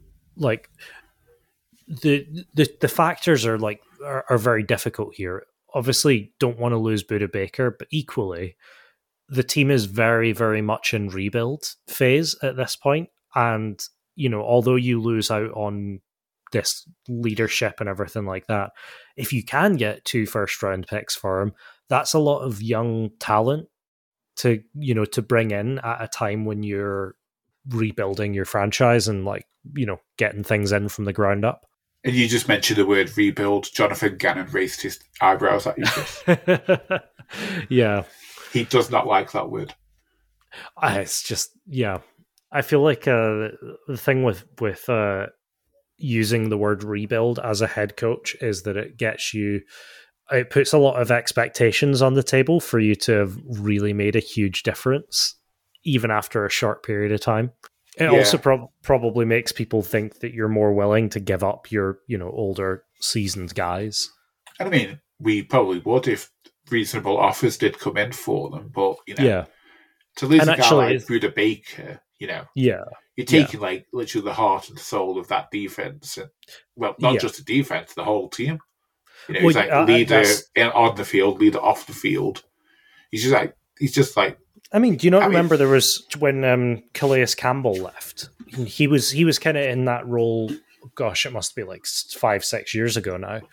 the factors are very difficult here. Obviously, don't want to lose Buda Baker, but equally, the team is very, very much in rebuild phase at this point. And, although you lose out on this leadership and everything like that, if you can get 2 first-round picks for him, that's a lot of young talent to bring in at a time when you're rebuilding your franchise and getting things in from the ground up. And you just mentioned the word rebuild. Jonathan Gannon raised his eyebrows at you. Yeah. He does not like that word. It's just, yeah. I feel like the thing with using the word rebuild as a head coach is that it gets you it puts a lot of expectations on the table for you to have really made a huge difference, even after a short period of time. It also probably makes people think that you're more willing to give up your, older seasoned guys. And I mean, we probably would if reasonable offers did come in for them, but to lose a guy like Buda Baker, you're taking like literally the heart and soul of that defense, and not just the defense, the whole team. He's like leader on the field, leader off the field. He's just like. I mean, do you not remember there was when Calais Campbell left? He was kind of in that role. Gosh, it must be like 5-6 years ago now.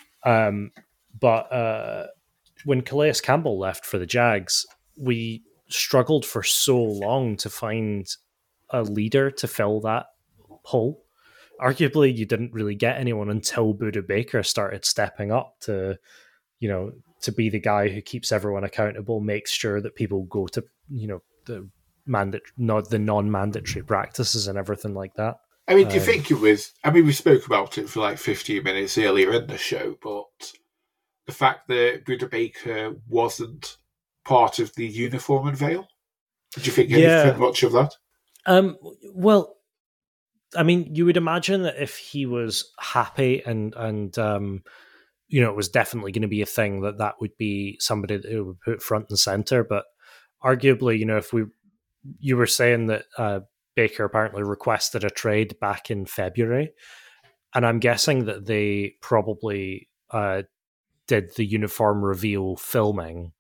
But when Calais Campbell left for the Jags, we struggled for so long to find a leader to fill that hole. Arguably, you didn't really get anyone until Buda Baker started stepping up to be the guy who keeps everyone accountable, makes sure that people go to, the non-mandatory practices and everything like that. I mean, do you think it was... I mean, we spoke about it for like 15 minutes earlier in the show, but the fact that Buda Baker wasn't part of the uniform unveil, did you think anything much of that? Well, I mean, you would imagine that if he was happy and it was definitely going to be a thing that would be somebody that would put front and center. But arguably, if you were saying that Baker apparently requested a trade back in February, and I'm guessing that they probably did the uniform reveal filming,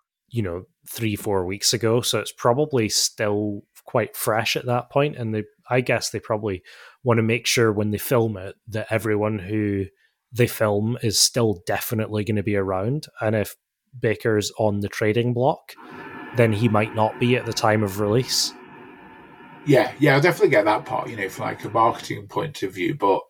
3-4 weeks ago. So it's probably still quite fresh at that point. And I guess they probably want to make sure when they film it that everyone who they film is still definitely going to be around. And if Baker's on the trading block, then he might not be at the time of release. Yeah, I definitely get that part, from like a marketing point of view. But,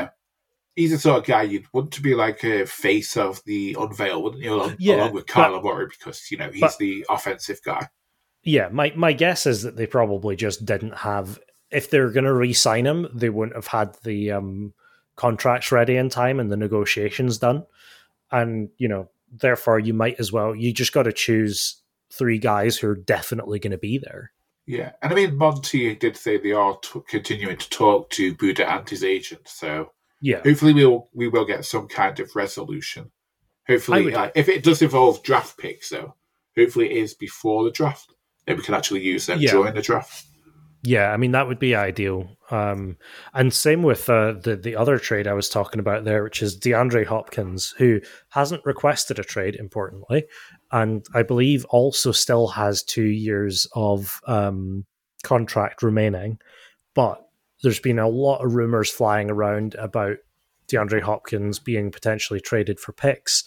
he's the sort of guy you'd want to be like a face of the unveil, wouldn't you? Along with Kyler Murray, because, he's the offensive guy. Yeah, my guess is that they probably just didn't have... If they're going to re-sign him, they wouldn't have had the contracts ready in time and the negotiations done. And, therefore you might as well... You just got to choose 3 guys who are definitely going to be there. Yeah, and I mean, Monty did say they are continuing to talk to Buda and his agent, so hopefully we will get some kind of resolution. Hopefully, if it does involve draft picks, though, hopefully it is before the draft. Then we can actually use them during the draft. Yeah, I mean, that would be ideal. And same with the other trade I was talking about there, which is DeAndre Hopkins, who hasn't requested a trade, importantly, and I believe also still has 2 years of contract remaining. But there's been a lot of rumors flying around about DeAndre Hopkins being potentially traded for picks.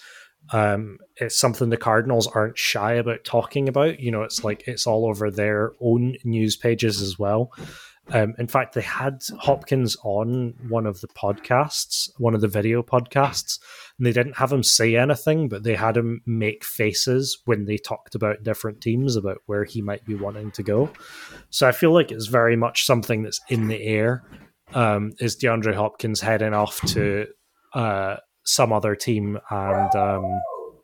It's something the Cardinals aren't shy about talking about. It's like it's all over their own news pages as well. In fact, they had Hopkins on one of the podcasts, one of the video podcasts, and they didn't have him say anything, but they had him make faces when they talked about different teams, about where he might be wanting to go. So I feel like it's very much something that's in the air. Is DeAndre Hopkins heading off to some other team and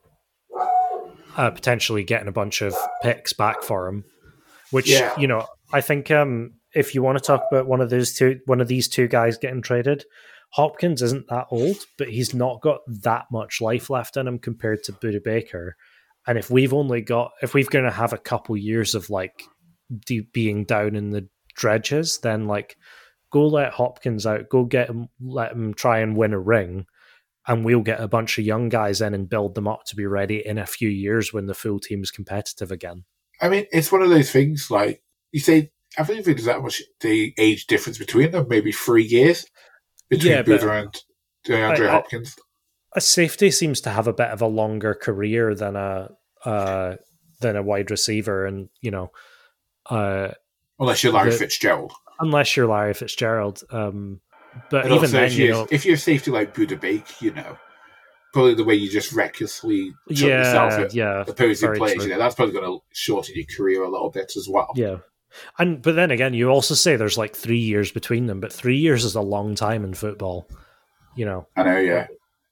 potentially getting a bunch of picks back for him, which I think if you want to talk about one of these two guys getting traded, Hopkins isn't that old, but he's not got that much life left in him compared to Buda Baker. And if we're going to have a couple years of like being down in the dredges, then like go let Hopkins out, go get him, let him try and win a ring. And we'll get a bunch of young guys in and build them up to be ready in a few years when the full team's competitive again. I mean, it's one of those things, like, you say, I don't think there's that much the age difference between them, maybe 3 years between Buda and DeAndre Hopkins. A safety seems to have a bit of a longer career than a wide receiver, and, unless you're Larry Fitzgerald. Unless you're Larry Fitzgerald. But and even then, if you're a safety like Buda Baker, probably the way you just recklessly chuck yourself at opposing players, that's probably going to shorten your career a little bit as well. Yeah. But then again, you also say there's like 3 years between them, but 3 years is a long time in football. I know, yeah.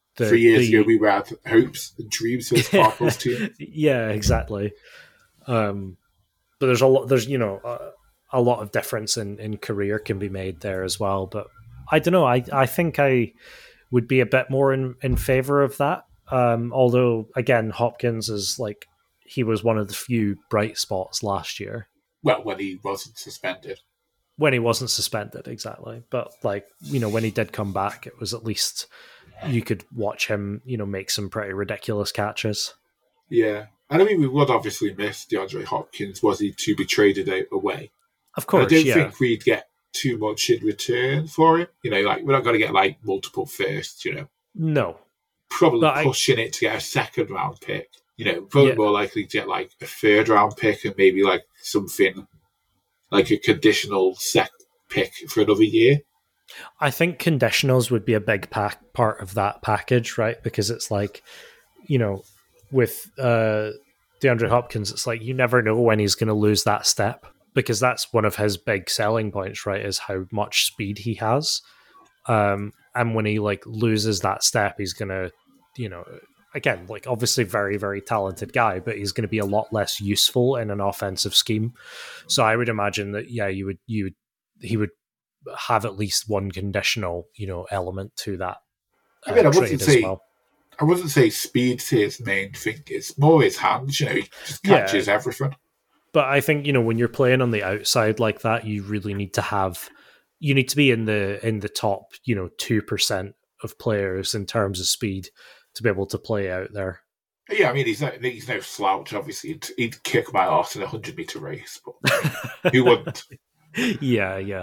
3 years ago, we had hopes and dreams for this Cardinals team. Yeah, exactly. But there's a lot. There's a lot of difference in career can be made there as well. But I don't know. I think I would be a bit more in favor of that. Although again, Hopkins is like he was one of the few bright spots last year. Well, when he wasn't suspended. When he wasn't suspended, exactly. But like when he did come back, it was at least you could watch him, make some pretty ridiculous catches. Yeah. And I mean, we would obviously miss DeAndre Hopkins, was he to be traded away. Of course, I don't think we'd get too much in return for him. Like, we're not going to get, like, multiple firsts, No. Probably pushing it to get a second-round pick. Probably more likely to get, like, a third-round pick and maybe, like, something like a conditional pick for another year. I think conditionals would be a big part of that package, right? Because it's like, with DeAndre Hopkins, it's like you never know when he's going to lose that step, because that's one of his big selling points, right? Is how much speed he has. And when he like loses that step, he's going to, again, like obviously very, very talented guy, but he's going to be a lot less useful in an offensive scheme. So I would imagine that, he would have at least one conditional, element to that. I mean, I wouldn't say speed's his main thing. It's more his hands. He just catches everything. But I think when you're playing on the outside like that, you really need to be in the top 2% of players in terms of speed to be able to play out there. Yeah, I mean he's no slouch. Obviously, he'd kick my arse in a 100-meter race, but who wouldn't? Yeah.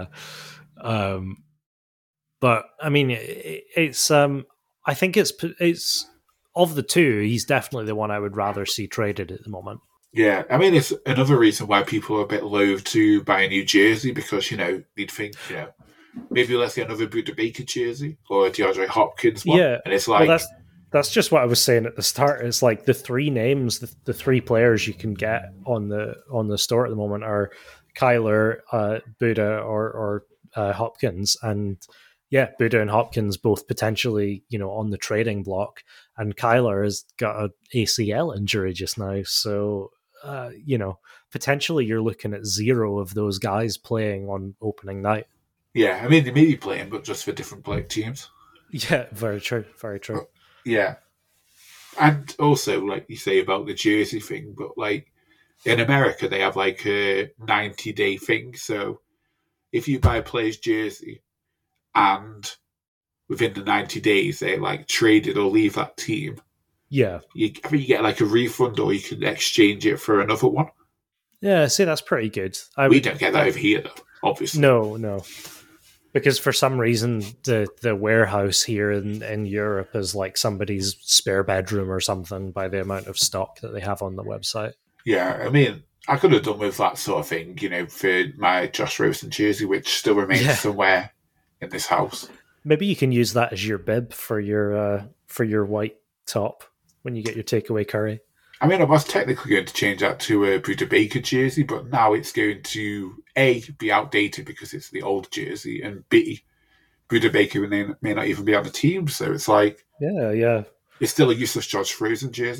But I mean, it's I think it's of the two, he's definitely the one I would rather see traded at the moment. Yeah, I mean, it's another reason why people are a bit loath to buy a new jersey, because they'd think maybe let's get another Buda Baker jersey or a DeAndre Hopkins one. Yeah, and it's like that's just what I was saying at the start. It's like the three names, the three players you can get on the store at the moment are Kyler, Buda, or Hopkins, and Buda and Hopkins both potentially on the trading block, and Kyler has got an ACL injury just now, so potentially you're looking at 0 of those guys playing on opening night. Yeah, I mean they may be playing, but just for different teams. Yeah, very true, very true. Yeah, and also like you say about the jersey thing, but like in America they have like a 90-day thing, so if you buy a player's jersey and within the 90 days they like trade it or leave that team, I think you get like a refund, or you can exchange it for another one. Yeah, see, that's pretty good. We don't get that over here, though, obviously. No. Because for some reason, the warehouse here in Europe is like somebody's spare bedroom or something by the amount of stock that they have on the website. Yeah, I mean, I could have done with that sort of thing, for my Josh Rosen jersey, which still remains somewhere in this house. Maybe you can use that as your bib for your white top when you get your takeaway curry. I mean, I was technically going to change that to a Buda Baker jersey, but now it's going to A, be outdated because it's the old jersey, and B, Buda Baker may not even be on the team, so it's like... Yeah. It's still a useless Josh Rosen jersey.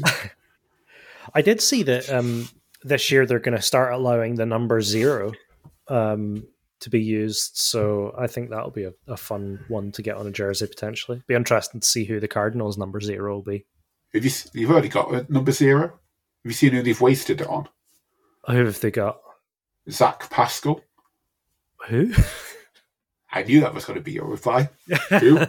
I did see that this year they're going to start allowing the number 0 to be used, so I think that'll be a fun one to get on a jersey, potentially. Be interesting to see who the Cardinals number 0 will be. You've already got a number 0? Have you seen who they've wasted it on? Who have they got? Zach Pascal. Who? I knew that was going to be your reply. Who?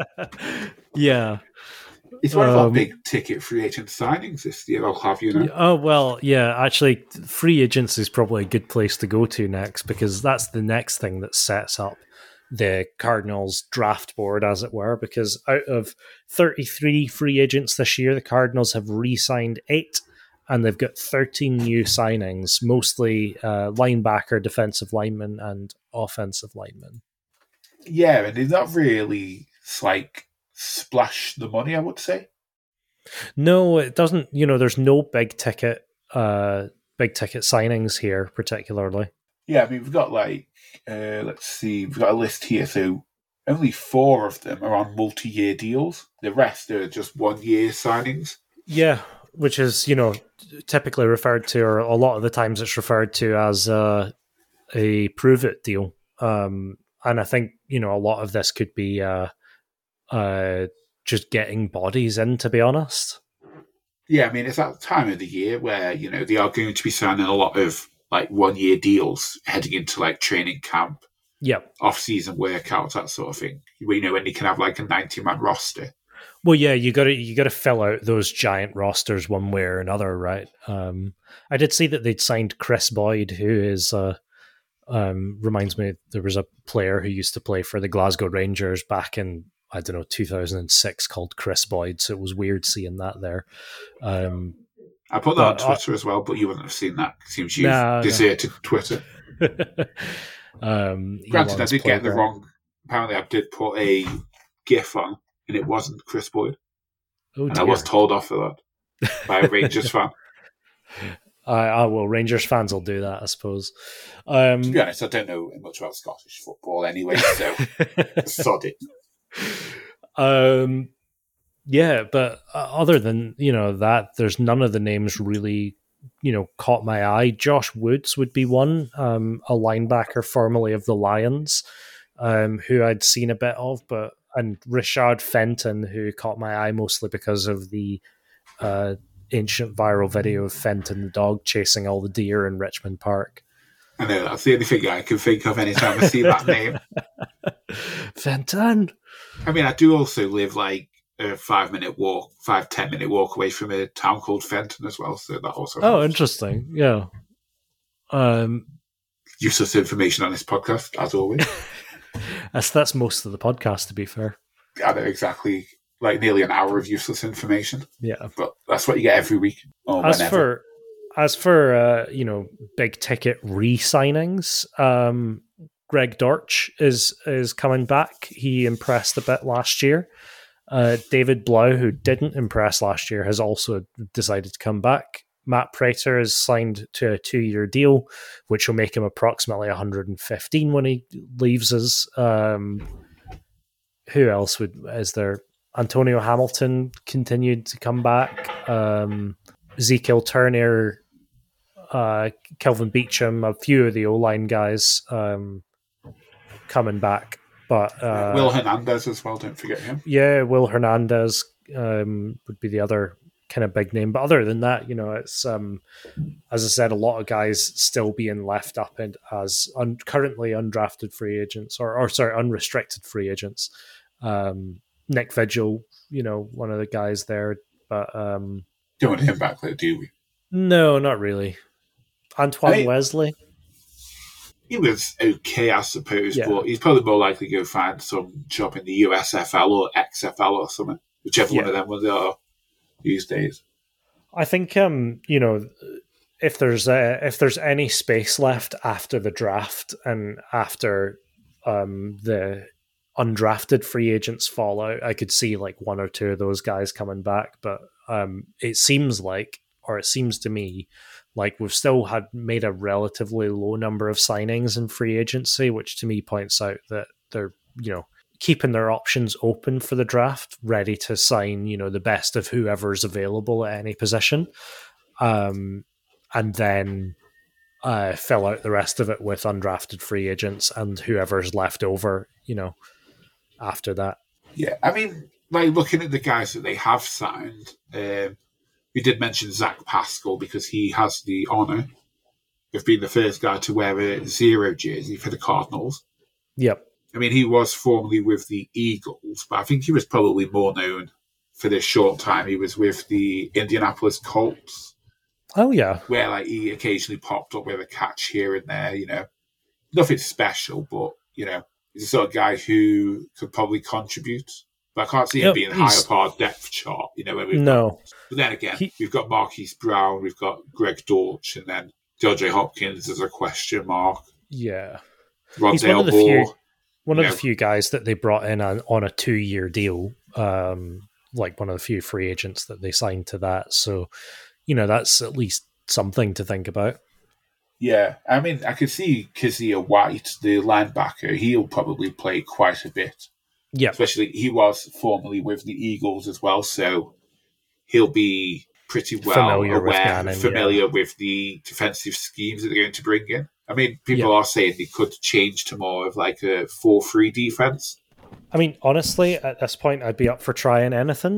Yeah. It's one of our big ticket free agent signings this year, I'll have you know. Oh, well, yeah, actually, free agents is probably a good place to go to next, because that's the next thing that sets up the Cardinals draft board, as it were, because out of 33 free agents this year, the Cardinals have re-signed 8, and they've got 13 new signings, mostly linebacker, defensive lineman, and offensive lineman. Yeah, and they've not really, splash the money, I would say. No, it doesn't. There's no big ticket signings here, particularly. Yeah, I mean, we've got let's see, we've got a list here. So only 4 of them are on multi-year deals. The rest are just 1-year signings. Yeah, which is, typically referred to, or a lot of the times it's referred to as a prove-it deal. And I think, a lot of this could be just getting bodies in, to be honest. Yeah, I mean, it's that time of the year where, they are going to be signing a lot of, 1-year deals heading into, training camp. Yep. Off-season workouts, that sort of thing. When you can have, a 90-man roster. Well, yeah, you got to fill out those giant rosters one way or another, right? I did see that they'd signed Chris Boyd, who is reminds me there was a player who used to play for the Glasgow Rangers back in 2006 called Chris Boyd. So it was weird seeing that there. I put that on Twitter as well, but you wouldn't have seen that. It seems you've deserted Twitter. Granted, I did get the wrong. Apparently, I did put a GIF on, and it wasn't Chris Boyd. Oh, and I was told off for that by a Rangers fan. Well, Rangers fans will do that, I suppose. To be honest, I don't know much about Scottish football anyway, so sod it. Yeah, but other than that, there's none of the names really caught my eye. Josh Woods would be one, a linebacker formerly of the Lions, who I'd seen a bit of, and Richard Fenton, who caught my eye mostly because of the ancient viral video of Fenton the dog chasing all the deer in Richmond Park. I know, that's the only thing I can think of anytime I see that name. Fenton. I mean, I do also live a 5-10 minute walk away from a town called Fenton as well, so that also helps. Oh, interesting. Yeah. Useless information on this podcast, as always. That's most of the podcast, to be fair. I know, exactly. Nearly an hour of useless information. Yeah. But that's what you get every week. As for big ticket re-signings, Greg Dortch is coming back. He impressed a bit last year. David Blau, who didn't impress last year, has also decided to come back. Matt Prater is signed to a 2-year deal, which will make him approximately 115 when he leaves us. Who else is there? Antonio Hamilton continued to come back. Ezekiel Turner, Kelvin Beecham, a few of the O-line guys coming back. But Will Hernandez as well, don't forget him. Yeah, Will Hernandez would be the other kind of big name. But other than that, it's as I said, a lot of guys still being left up as currently undrafted free agents, or unrestricted free agents. Nick Vigil, one of the guys there, but don't want him back there, do we? No, not really. Antoine Wesley. He was okay, I suppose, but he's probably more likely to go find some job in the USFL or XFL or something, whichever one of them ones are these days. I think, if there's any space left after the draft and after the undrafted free agents fall out, I could see 1 or 2 of those guys coming back. But it seems to me like we've still made a relatively low number of signings in free agency, which to me points out that they're, keeping their options open for the draft, ready to sign, the best of whoever's available at any position. And then fill out the rest of it with undrafted free agents and whoever's left over, after that. Yeah, I mean, looking at the guys that they have signed, we did mention Zach Pascal because he has the honour of being the first guy to wear a 0 jersey for the Cardinals. Yep. I mean, he was formerly with the Eagles, but I think he was probably more known for this short time he was with the Indianapolis Colts. Oh, yeah. Where he occasionally popped up with a catch here and there, Nothing special, but, he's the sort of guy who could probably contribute. But I can't see him being high up our depth chart, No. But then again, we've got Marquise Brown, we've got Greg Dortch, and then DeAndre Hopkins is a question mark. Yeah. Rondale Moore. One of the few guys that they brought in on a 2-year deal, one of the few free agents that they signed to that. So, that's at least something to think about. Yeah, I mean, I could see Kizia White, the linebacker, he'll probably play quite a bit. Yeah, Especially, he was formerly with the Eagles as well, so he'll be pretty well familiar with aware and Gannon. familiar with the defensive schemes that they're going to bring in. I mean, people Yeah. are saying they could change to more of like a 4-3 defense. I mean, honestly, at this point, I'd be up for trying anything.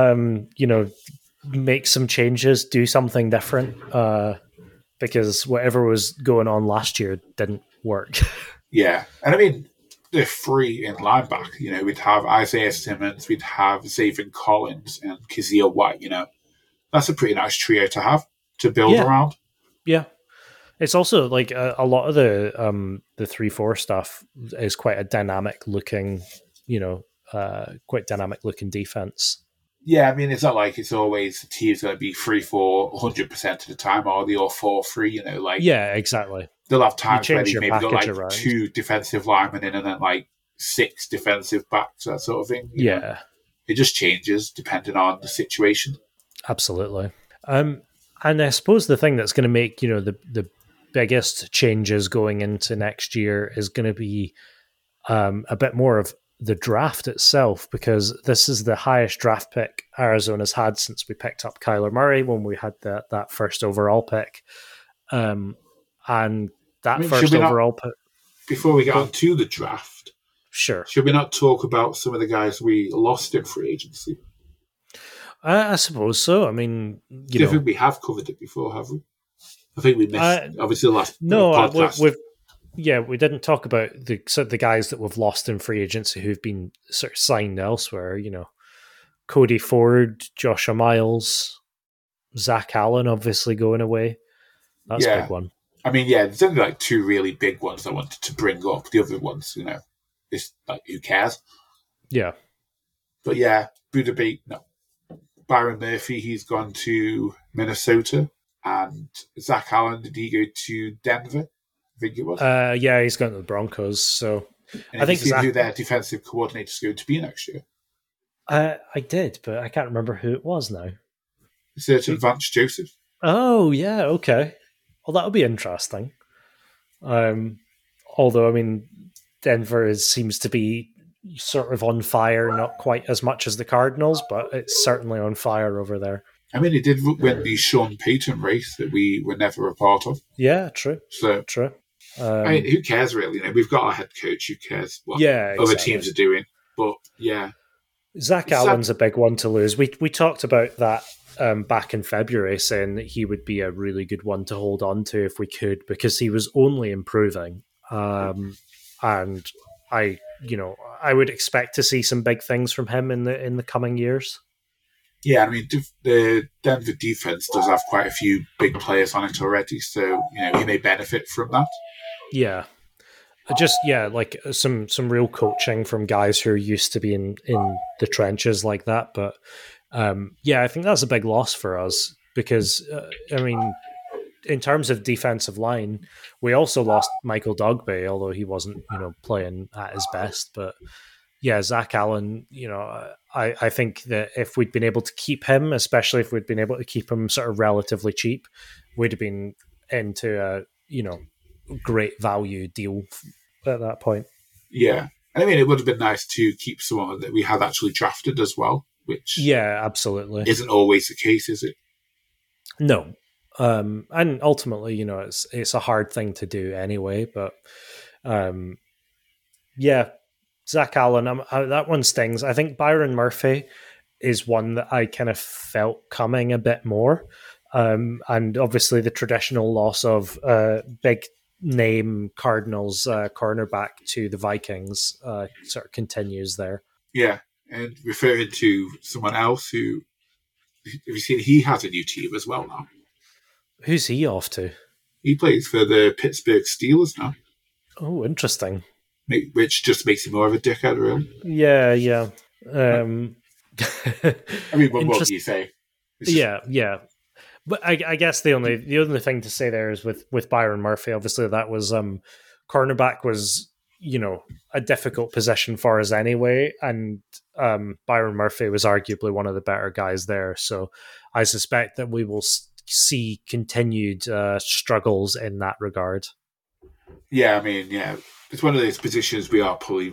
Make some changes, do something different, because whatever was going on last year didn't work. Yeah, and I mean, the three in linebacker, we'd have Isaiah Simmons, we'd have Zaven Collins, and Kazia White, That's a pretty nice trio to have, to build around. Yeah. It's also like a lot of the 3-4 stuff is quite a dynamic looking, quite dynamic looking defense. Yeah, I mean, it's not like it's always the team's going to be 3-4 100% of the time, or they all 4-3, Yeah, exactly. They'll have times where they've maybe got like around. 2 defensive linemen in and then like 6 defensive backs, that sort of thing. Yeah. It just changes depending on the situation. Absolutely. And I suppose the thing that's going to make, the biggest changes going into next year is going to be a bit more of the draft itself, because this is the highest draft pick Arizona's had since we picked up Kyler Murray when we had that first overall pick. And that first overall pick... Before we get on to the draft, sure. Should we not talk about some of the guys we lost in free agency? I suppose so. I mean, I don't think we have covered it before, have we? I think we missed, obviously, the last podcast. We didn't talk about the guys that we've lost in free agency who've been sort of signed elsewhere. Cody Ford, Joshua Miles, Zach Allen, obviously going away. That's a big one. I mean, there's only like 2 really big ones I wanted to bring up. The other ones, it's like, who cares? Yeah. But Byron Murphy, he's gone to Minnesota. And Zach Allen, did he go to Denver? I think it was. He's going to the Broncos. So and I think who their defensive coordinator is going to be next year. I did, but I can't remember who it was now. Certain Vance Joseph. Oh yeah, okay. Well, that'll be interesting. Although, I mean, Denver seems to be sort of on fire, not quite as much as the Cardinals, but it's certainly on fire over there. I mean, it did win the Sean Payton race that we were never a part of. Yeah, true. So, true. I mean, who cares really? We've got our head coach. Who cares what other teams are doing? But yeah, Zach Allen's a big one to lose. We talked about that back in February, saying that he would be a really good one to hold on to if we could, because he was only improving. And I would expect to see some big things from him in the coming years. Yeah, I mean, the Denver defense does have quite a few big players on it already, so he may benefit from that. Yeah, like some real coaching from guys who are used to being in the trenches like that. But I think that's a big loss for us because I mean, in terms of defensive line, we also lost Michael Dogbe, although he wasn't playing at his best. But yeah, Zach Allen, I think that if we'd been able to keep him, especially if we'd been able to keep him sort of relatively cheap, we'd have been into a great value deal at that point. Yeah, I mean, it would have been nice to keep someone that we had actually drafted as well, which absolutely isn't always the case, is it? No, and ultimately, it's a hard thing to do anyway. But Zach Allen, that one stings. I think Byron Murphy is one that I kind of felt coming a bit more. And obviously the traditional loss of big name Cardinals cornerback to the Vikings sort of continues there. Yeah, and referring to someone else who, have you seen, he has a new team as well now. Who's he off to? He plays for the Pittsburgh Steelers now. Oh, interesting. Which just makes him more of a dickhead, really. Yeah. I mean, what do you say? Yeah. But I guess the only thing to say there is with Byron Murphy, obviously that was cornerback was a difficult position for us anyway, and Byron Murphy was arguably one of the better guys there. So I suspect that we will see continued struggles in that regard. Yeah, I mean, it's one of those positions we are probably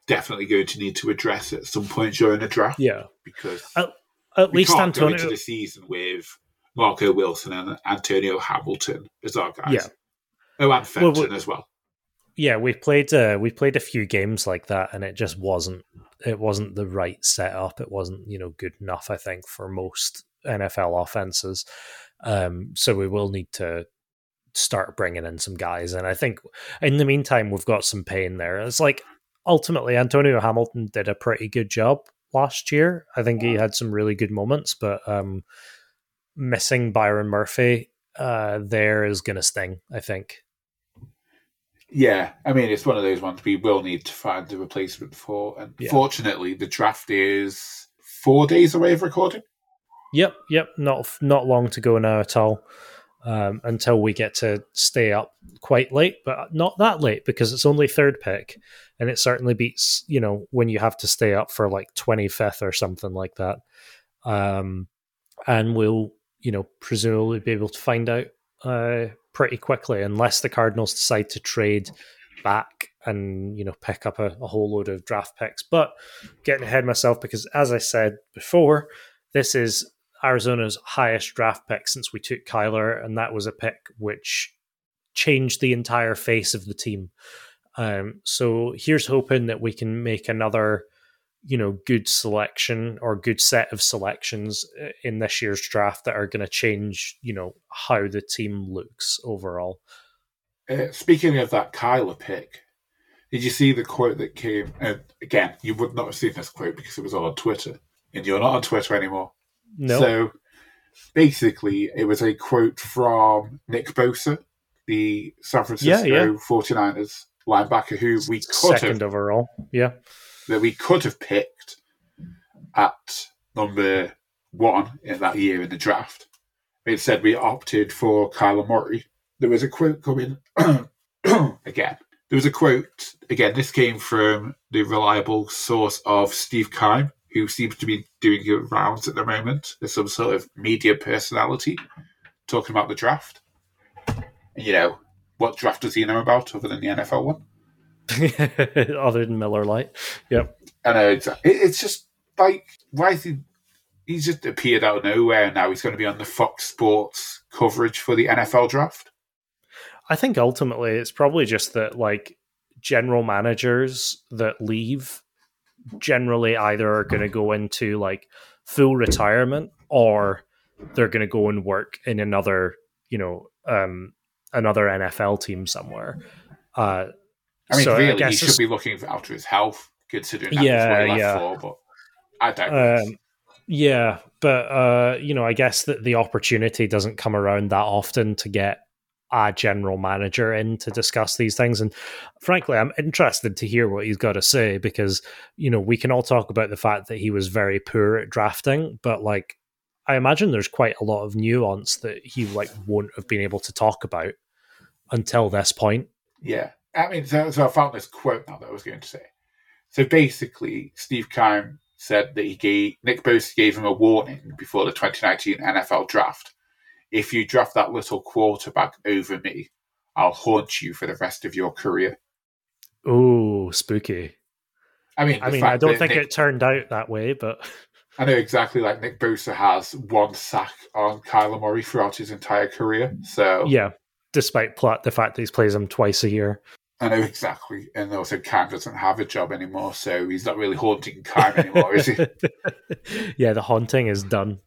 definitely going to need to address at some point during the draft. Yeah, because at we least can't Antonio go into the season with Marco Wilson and Antonio Hamilton as our guys. Yeah. Oh, and Fenton as well. Yeah, we played a few games like that, and it just wasn't the right setup. It wasn't good enough, I think, for most NFL offenses. So we will need to start bringing in some guys, and I think in the meantime we've got some pain there. It's like ultimately Antonio Hamilton did a pretty good job last year. I think he had some really good moments, but missing Byron Murphy there is going to sting, I think. Yeah, I mean, it's one of those ones we will need to find a replacement for. And fortunately, the draft is 4 days away of recording. Yep. Not long to go now at all. Until we get to stay up quite late, but not that late because it's only third pick, and it certainly beats when you have to stay up for like 25th or something like that. And we'll presumably be able to find out pretty quickly, unless the Cardinals decide to trade back and pick up a whole load of draft picks. But getting ahead of myself, because as I said before, this is Arizona's highest draft pick since we took Kyler, and that was a pick which changed the entire face of the team. So here's hoping that we can make another good selection or good set of selections in this year's draft that are going to change how the team looks overall. Speaking of that Kyler pick, did you see the quote that came? Again, you would not have seen this quote because it was all on Twitter, and you're not on Twitter anymore. No. So basically, it was a quote from Nick Bosa, the San Francisco 49ers linebacker, who we could second overall. Yeah. That we could have picked at number 1 in that year in the draft. Instead, we opted for Kyler Murray. There was a quote coming again. There was a quote again. This came from the reliable source of Steve Keim, who seems to be doing rounds at the moment as some sort of media personality, talking about the draft. What draft does he know about other than the NFL one? Other than Miller Lite. Yep. I know, exactly. It's just like, why is he... He's just appeared out of nowhere, and now he's going to be on the Fox Sports coverage for the NFL draft. I think ultimately it's probably just that, like, general managers that leave generally either are going to go into like full retirement, or they're going to go and work in another NFL team somewhere. I mean, so really, he should be looking after his health, considering that was what he left for, but I don't yeah, but I guess that the opportunity doesn't come around that often to get a general manager in to discuss these things. And frankly, I'm interested to hear what he's got to say, because, we can all talk about the fact that he was very poor at drafting, but like, I imagine there's quite a lot of nuance that he won't have been able to talk about until this point. Yeah. I mean, so I found this quote now that I was going to say. So basically, Steve Keim said that Nick Bosa gave him a warning before the 2019 NFL draft. If you draft that little quarterback over me, I'll haunt you for the rest of your career. Ooh, spooky. I mean, I don't think it turned out that way, but... I know exactly, like Nick Bosa has 1 sack on Kyler Murray throughout his entire career. So yeah, despite the fact that he plays him twice a year. I know exactly. And also Keim doesn't have a job anymore, so he's not really haunting Keim anymore, is he? Yeah, the haunting is done.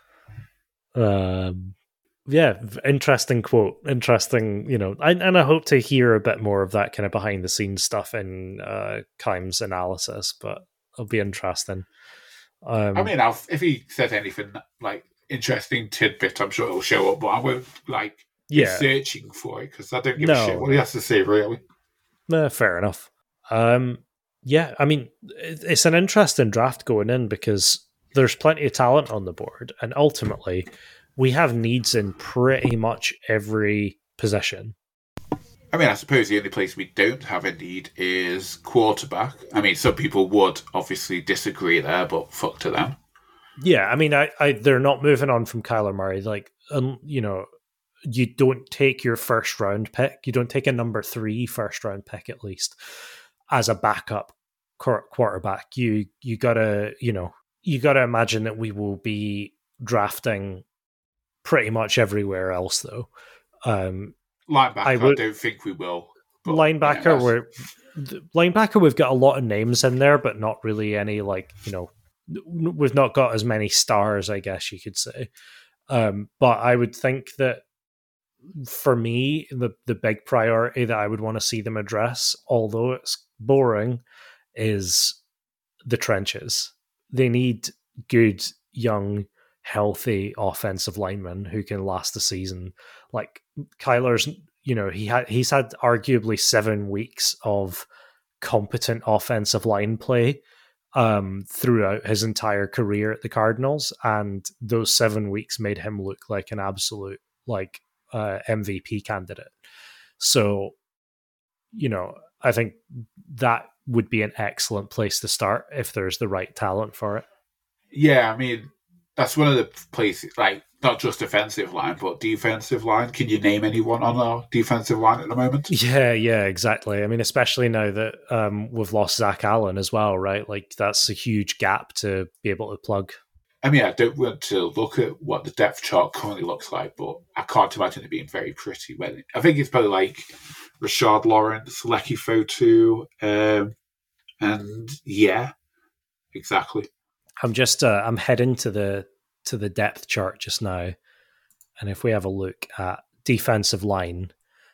Yeah, interesting quote. Interesting, and I hope to hear a bit more of that kind of behind the scenes stuff in Keim's analysis, but it'll be interesting. I mean, if he says anything like interesting tidbit, I'm sure it'll show up, but I won't be searching for it because I don't give a shit what he has to say, really. Fair enough. Yeah, I mean, it's an interesting draft going in because there's plenty of talent on the board, and ultimately we have needs in pretty much every position. I mean, I suppose the only place we don't have a need is quarterback. I mean, some people would obviously disagree there, but fuck to them. Yeah, I mean, they're not moving on from Kyler Murray. Like, you don't take your first round pick. You don't take a number 3 first round pick, at least, as a backup quarterback, you gotta you gotta imagine that we will be drafting pretty much everywhere else, though. Linebacker, I don't think we will. But, linebacker, linebacker, we've got a lot of names in there, but not really any we've not got as many stars, I guess you could say. But I would think that for me, the big priority that I would want to see them address, although it's boring, is the trenches. They need good, young, healthy offensive linemen who can last the season. Like Kyler's, he's had arguably 7 weeks of competent offensive line play throughout his entire career at the Cardinals, and those 7 weeks made him look like an absolute MVP candidate. So, I think that would be an excellent place to start if there's the right talent for it. Yeah, I mean, that's one of the places, like, not just offensive line, but defensive line. Can you name anyone on our defensive line at the moment? Yeah, exactly. I mean, especially now that we've lost Zach Allen as well, right? Like, that's a huge gap to be able to plug. I mean, I don't want to look at what the depth chart currently looks like, but I can't imagine it being very pretty. I think it's probably like Rashard Lawrence, Leki Fotu, and yeah, exactly. I'm just I'm heading to the depth chart just now, and if we have a look at defensive line,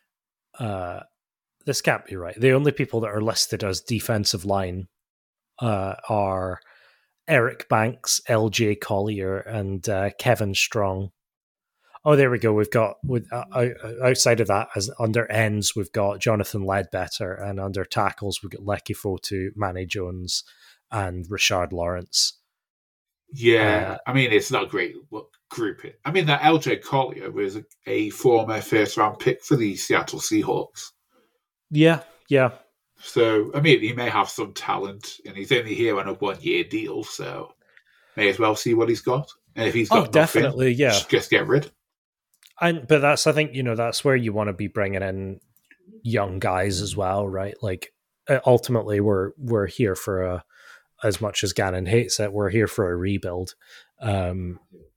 this can't be right. The only people that are listed as defensive line are Eric Banks, LJ Collier, and Kevin Strong. Oh, there we go. We've got outside of that, as under ends, we've got Jonathan Ledbetter, and under tackles, we've got Leki Fotu, Manny Jones, and Rashard Lawrence. Yeah, I mean, it's not a great group. I mean, that LJ Collier was a former first-round pick for the Seattle Seahawks. Yeah. So, I mean, he may have some talent, and he's only here on a 1-year deal, so may as well see what he's got. And if he's got definitely, nothing, just get rid. But that's, I think, that's where you want to be bringing in young guys as well, right? Like, ultimately, we're here for as much as Gannon hates it, we're here for a rebuild. You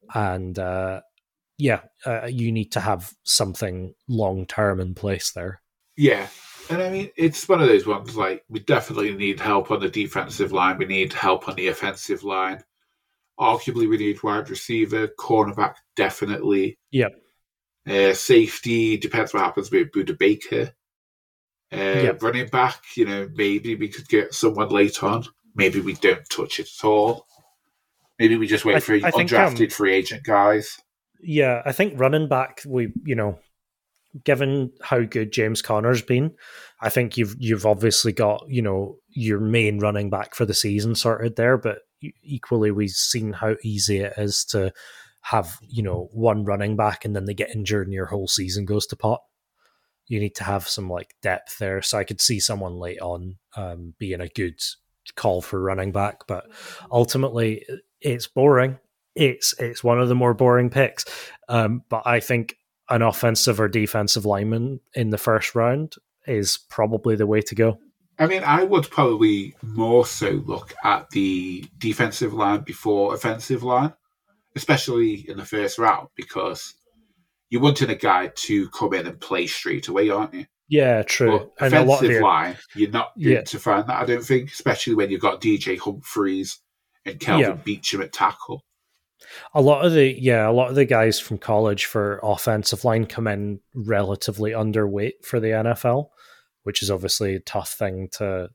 need to have something long-term in place there. Yeah. And I mean, it's one of those ones, like, we definitely need help on the defensive line. We need help on the offensive line. Arguably, we need wide receiver, cornerback, definitely. Yep. Safety, depends what happens with Budda Baker. Running back, maybe we could get someone late on. Maybe we don't touch it at all. Maybe we just wait for undrafted free agent guys. Yeah, I think running back, given how good James Conner's been, I think you've obviously got, your main running back for the season sorted there, but equally we've seen how easy it is to have, one running back and then they get injured and your whole season goes to pot. You need to have some depth there. So I could see someone late on being a good call for running back, but ultimately it's boring. It's one of the more boring picks. But I think an offensive or defensive lineman in the first round is probably the way to go. I mean, I would probably more so look at the defensive line before offensive line, especially in the first round, because you're wanting a guy to come in and play straight away, aren't you? Yeah, true. But offensive line, you're not going to find that, I don't think, especially when you've got DJ Humphries and Kelvin Beachum at tackle. A lot of the guys from college for offensive line come in relatively underweight for the NFL, which is obviously a tough thing to,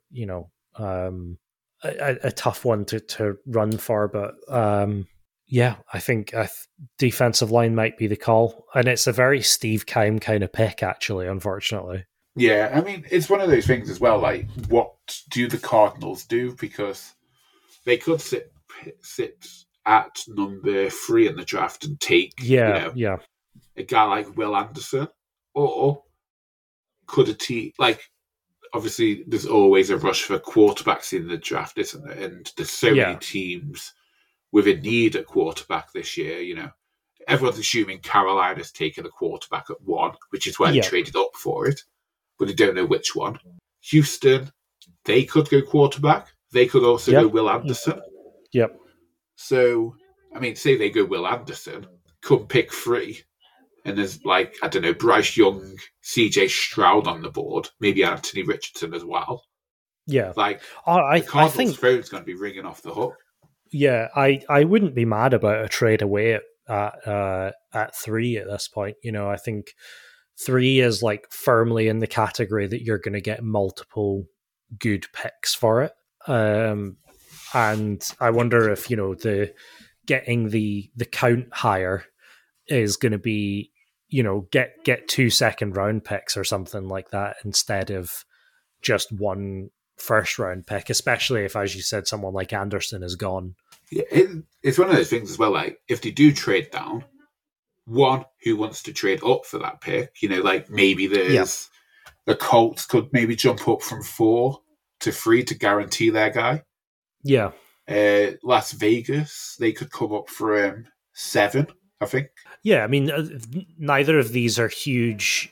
a tough one to run for. But I think defensive line might be the call. And it's a very Steve Keim kind of pick, actually, unfortunately. Yeah, I mean, it's one of those things as well, like, what do the Cardinals do? Because they could sit at number 3 in the draft and take a guy like Will Anderson, or could a team, like, obviously there's always a rush for quarterbacks in the draft, isn't there? And there's so many teams with a need at quarterback this year. Everyone's assuming Carolina's taken a quarterback at 1, which is why they traded up for it, but they don't know which one. Houston, they could go quarterback. they could also Yep. go Will Anderson. Yep. So, I mean, say they go Will Anderson, come pick 3, and there's like, I don't know, Bryce Young, CJ Stroud on the board, maybe Anthony Richardson as well. Yeah. Like, I the Cardinals' think phone's going to be ringing off the hook. Yeah, I wouldn't be mad about a trade away at 3 at this point. You know, I think 3 is like firmly in the category that you're going to get multiple good picks for it. And I wonder if, you know, the getting the count higher is going to be, you know, get 2 second round picks or something like that instead of just 1 first round pick, especially if, as you said, someone like Anderson is gone. Yeah, it's one of those things as well, like, if they do trade down, one, who wants to trade up for that pick? You know, like, maybe there's the Colts could maybe jump up from 4 to 3 to guarantee their guy. Yeah. Las Vegas, they could come up from 7, I think. Yeah, I mean, neither of these are huge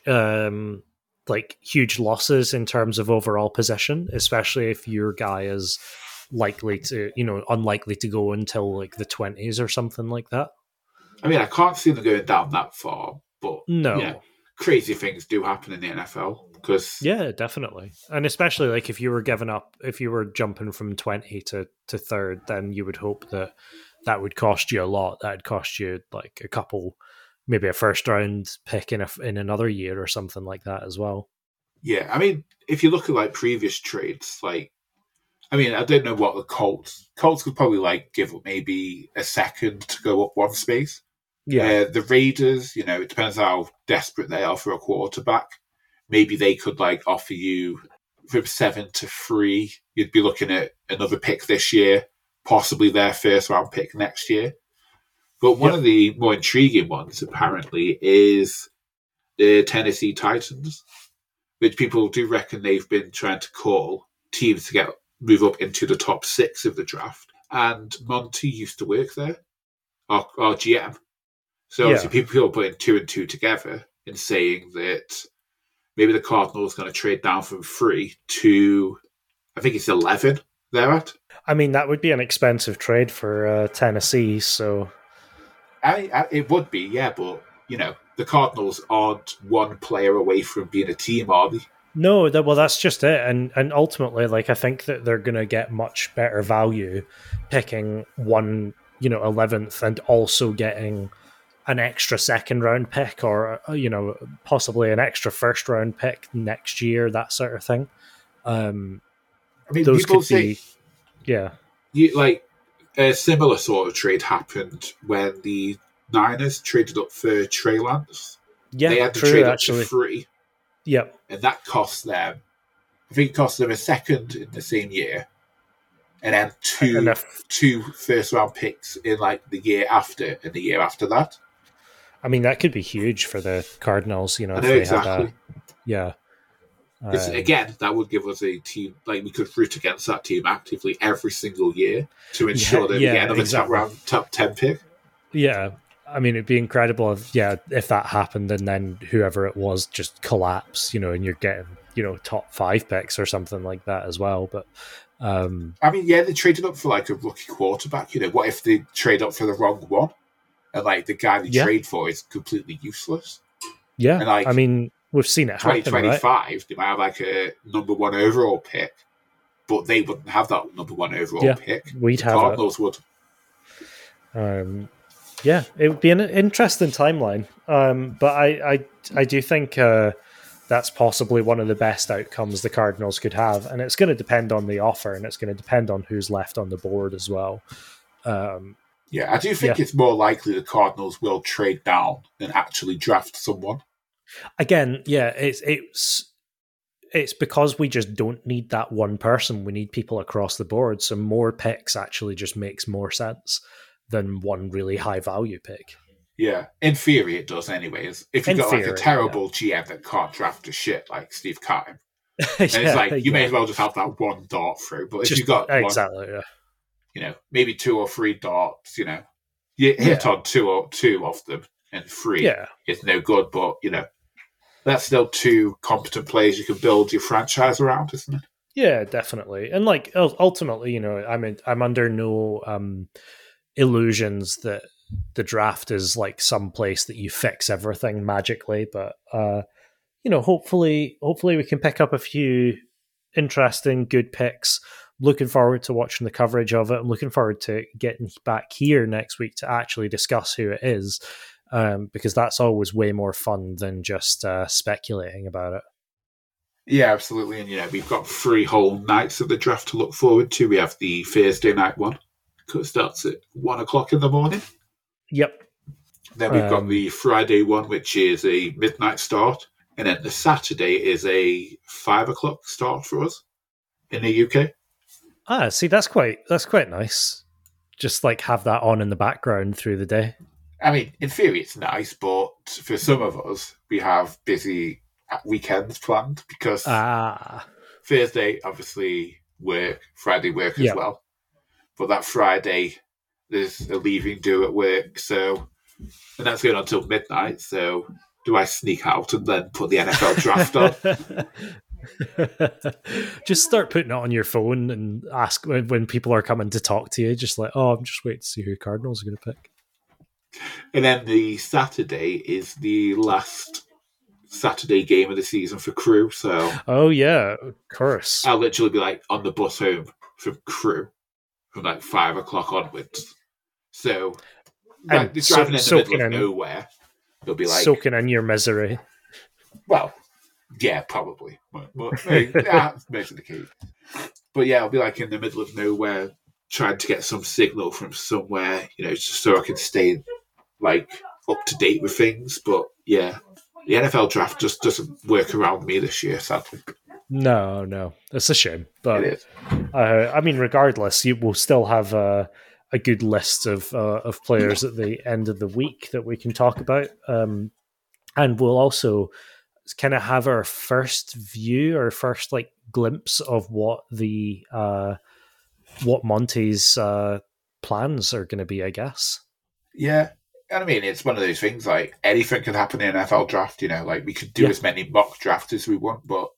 huge losses in terms of overall position, especially if your guy is likely to, you know, unlikely to go until like the 20s or something like that. I mean, I can't see them going down that far, but no, yeah, crazy things do happen in the NFL. Because yeah, definitely, and especially like if you were jumping from 20 to 3rd, then you would hope that would cost you a lot. That'd cost you like a couple, maybe a first round pick in another year or something like that as well. Yeah, I mean, if you look at like previous trades, like, I mean, I don't know what the Colts could probably like give up maybe a second to go up 1 space. Yeah, The Raiders, you know, it depends how desperate they are for a quarterback. Maybe they could like offer you from 7 to 3. You'd be looking at another pick this year, possibly their first round pick next year. But one of the more intriguing ones, apparently, is the Tennessee Titans, which people do reckon they've been trying to call teams to move up into the top 6 of the draft. And Monty used to work there, our GM. So obviously people are putting 2 and 2 together and saying that maybe the Cardinals are going to trade down from 3 to, I think it's 11 they're at. I mean, that would be an expensive trade for Tennessee, so... It would be, yeah, but, you know, the Cardinals aren't 1 player away from being a team, are they? No, well, that's just it. And ultimately, like, I think that they're going to get much better value picking 1, you know, 11th and also getting an extra second round pick or, you know, possibly an extra first round pick next year, that sort of thing. I mean, those people could be, say, a similar sort of trade happened when the Niners traded up for Trey Lance. Yeah, they had to trade up to 3. Yep. And that cost them, I think it cost them a second in the same year. And then two first round picks in like the year after and the year after that. I mean, that could be huge for the Cardinals, you know. I know, exactly. Again, that would give us a team, like we could root against that team actively every single year to ensure that we get another top 10 pick. Yeah. I mean, it'd be incredible if that happened and then whoever it was just collapse, you know, and you're getting, you know, top 5 picks or something like that as well. But I mean, yeah, they traded up for like a rookie quarterback. You know, what if they trade up for the wrong one? And like the guy they trade for is completely useless. Yeah. And, like, I mean, we've seen it happen, 2025, right? They might have like a number 1 overall pick, but they wouldn't have that number 1 overall pick. We'd have Cardinals would. Yeah, it would be an interesting timeline. But I do think that's possibly one of the best outcomes the Cardinals could have. And it's going to depend on the offer, and it's going to depend on who's left on the board as well. Yeah, I do think it's more likely the Cardinals will trade down than actually draft someone. Again, yeah, it's because we just don't need that one person. We need people across the board. So more picks actually just makes more sense than one really high value pick. Yeah, in theory it does anyways. If you've got like a terrible GM that can't draft a shit like Steve Keim, and it's like you may as well just have that 1 dart through. But if you've got you know, maybe 2 or 3 darts, you know, you hit on two of them, and 3 is no good. But you know, that's still 2 competent players you can build your franchise around, isn't it? Yeah, definitely. And like ultimately, I'm under no illusions that the draft is like some place that you fix everything magically, but hopefully we can pick up a few interesting good picks. Looking forward to watching the coverage of it. I'm looking forward to getting back here next week to actually discuss who it is, because that's always way more fun than just speculating about it. Yeah, absolutely. And we've got 3 whole nights of the draft to look forward to. We have the Thursday night one, because it starts at 1:00 in the morning. Yep. Then we've got the Friday one, which is a midnight start. And then the Saturday is a 5:00 start for us in the UK. See, that's quite nice. Just like have that on in the background through the day. I mean, in theory, it's nice, but for some of us, we have busy weekends planned because Thursday, obviously, work, Friday work as well. But that Friday, there's a leaving do at work, and that's going on until midnight. So, do I sneak out and then put the NFL draft on? Just start putting it on your phone and ask when people are coming to talk to you. Just like, I'm just waiting to see who Cardinals are going to pick. And then the Saturday is the last Saturday game of the season for Crew. So, of course, I'll literally be like on the bus home from Crew from like 5:00 onwards. So, like, they're driving in the middle of nowhere. They'll be like soaking in your misery. Well, yeah, probably. That's most of the case. But yeah, I'll be like in the middle of nowhere trying to get some signal from somewhere, just so I can stay like up to date with things. But yeah, the NFL draft just doesn't work around me this year, sadly. No, it's a shame. But it is. I mean, regardless, you will still have a good list of players at the end of the week that we can talk about, and we'll also kind of have our first view or first like glimpse of what the what Monty's plans are going to be, I guess. Yeah. And I mean, it's one of those things, like, anything can happen in an NFL draft, like, we could do as many mock drafts as we want, but,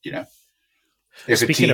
if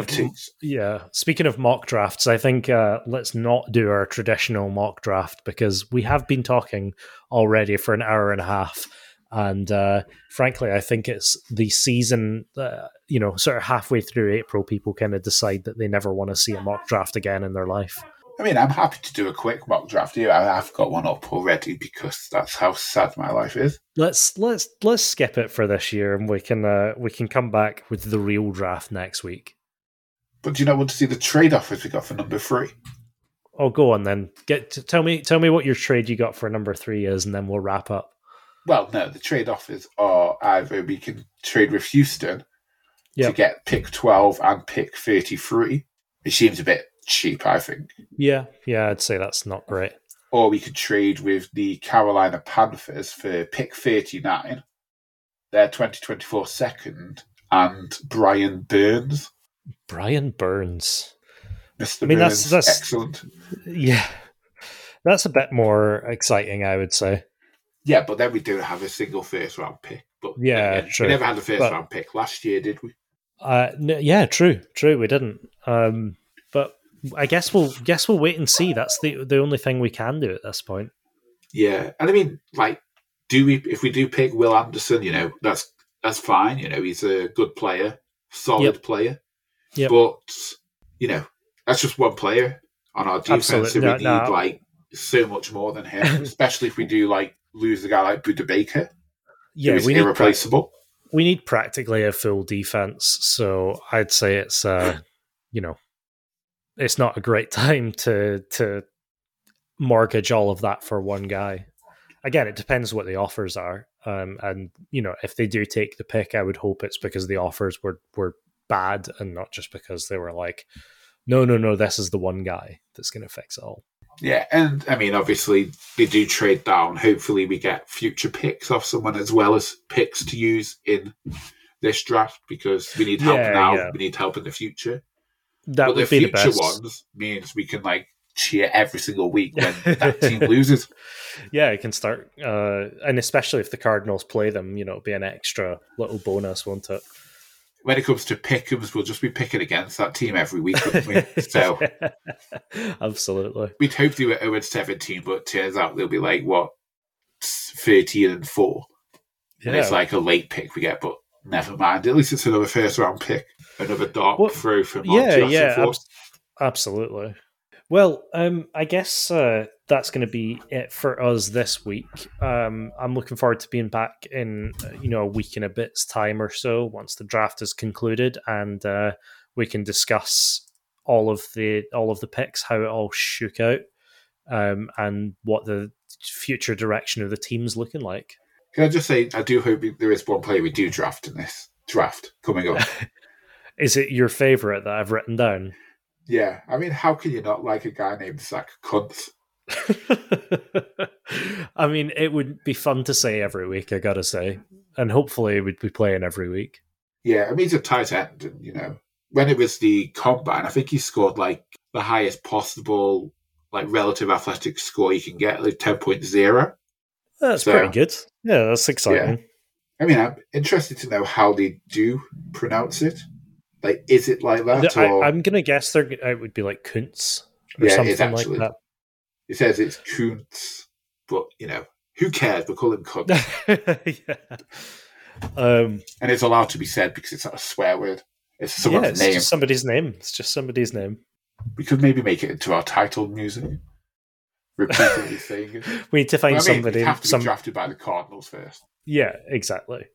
speaking of mock drafts, I think let's not do our traditional mock draft, because we have been talking already for an hour and a half, and frankly, I think it's the season, sort of halfway through April, people kind of decide that they never want to see a mock draft again in their life. I mean, I'm happy to do a quick mock draft here. I've got one up already because that's how sad my life is. Let's skip it for this year, and we can come back with the real draft next week. But do you not want to see the trade offers we got for number 3? Oh, go on then. Tell me what your trade you got for number 3 is, and then we'll wrap up. Well, no, the trade offers are either we can trade with Houston to get pick 12 and pick 33. It seems a bit cheap, I think. Yeah, I'd say that's not great. Or we could trade with the Carolina Panthers for pick 39, their 2024 second, and Brian Burns. Brian Burns. Mr. Burns, that's excellent. Yeah. That's a bit more exciting, I would say. Yeah, but then we don't have a single first-round pick. But true. We never had a first-round pick last year, did we? True, we didn't. But I guess we'll wait and see. That's the only thing we can do at this point. Yeah, and I mean, like, if we do pick Will Anderson, that's fine. He's a good player, solid player. Yep. But that's just one player on our defense. Absolutely. So we need like so much more than him, especially if we do like lose a guy like Budda Baker. Yeah, who's irreplaceable. We need practically a full defense. So I'd say it's it's not a great time to mortgage all of that for one guy. Again, it depends what the offers are. And if they do take the pick, I would hope it's because the offers were bad and not just because they were like, no, this is the one guy that's going to fix it all. Yeah, and I mean, obviously, they do trade down. Hopefully, we get future picks off someone as well as picks to use in this draft, because we need help now. Yeah. We need help in the future. But the future ones means we can like cheer every single week when that team loses. Yeah, it can start, and especially if the Cardinals play them, it'll be an extra little bonus, won't it? when it comes to pick'ems, we'll just be picking against that team every week, wouldn't we? So absolutely. we'd hope they were 0-17, but it turns out they'll be like, 13-4. Yeah. And it's like a late pick we get, but never mind. At least it's another first round pick. Another dark throw from absolutely. Well, I guess that's going to be it for us this week. I'm looking forward to being back in a week and a bit's time or so once the draft is concluded, and we can discuss all of the picks, how it all shook out, and what the future direction of the team's looking like. Can I just say, I do hope there is one player we do draft in this draft coming up. Is it your favourite that I've written down? Yeah, I mean, how can you not like a guy named Zach Kuntz? I mean, it would be fun to say every week, I gotta say. And hopefully we'd be playing every week. Yeah, I mean, he's a tight end. And, when it was the combine, I think he scored like the highest possible like relative athletic score you can get, like 10.0. That's pretty good. Yeah, that's exciting. Yeah. I mean, I'm interested to know how they do pronounce it. Like, is it like that? I'm going to guess it would be like Kuntz or something like that. It says it's Kuntz, but, who cares? We'll call him Kuntz. Yeah. And it's allowed to be said because it's not a swear word. It's someone's name. Just somebody's name. It's just somebody's name. We could maybe make it into our title music. Repeatedly saying it. We need to find somebody. Have to be drafted by the Cardinals first. Yeah, exactly.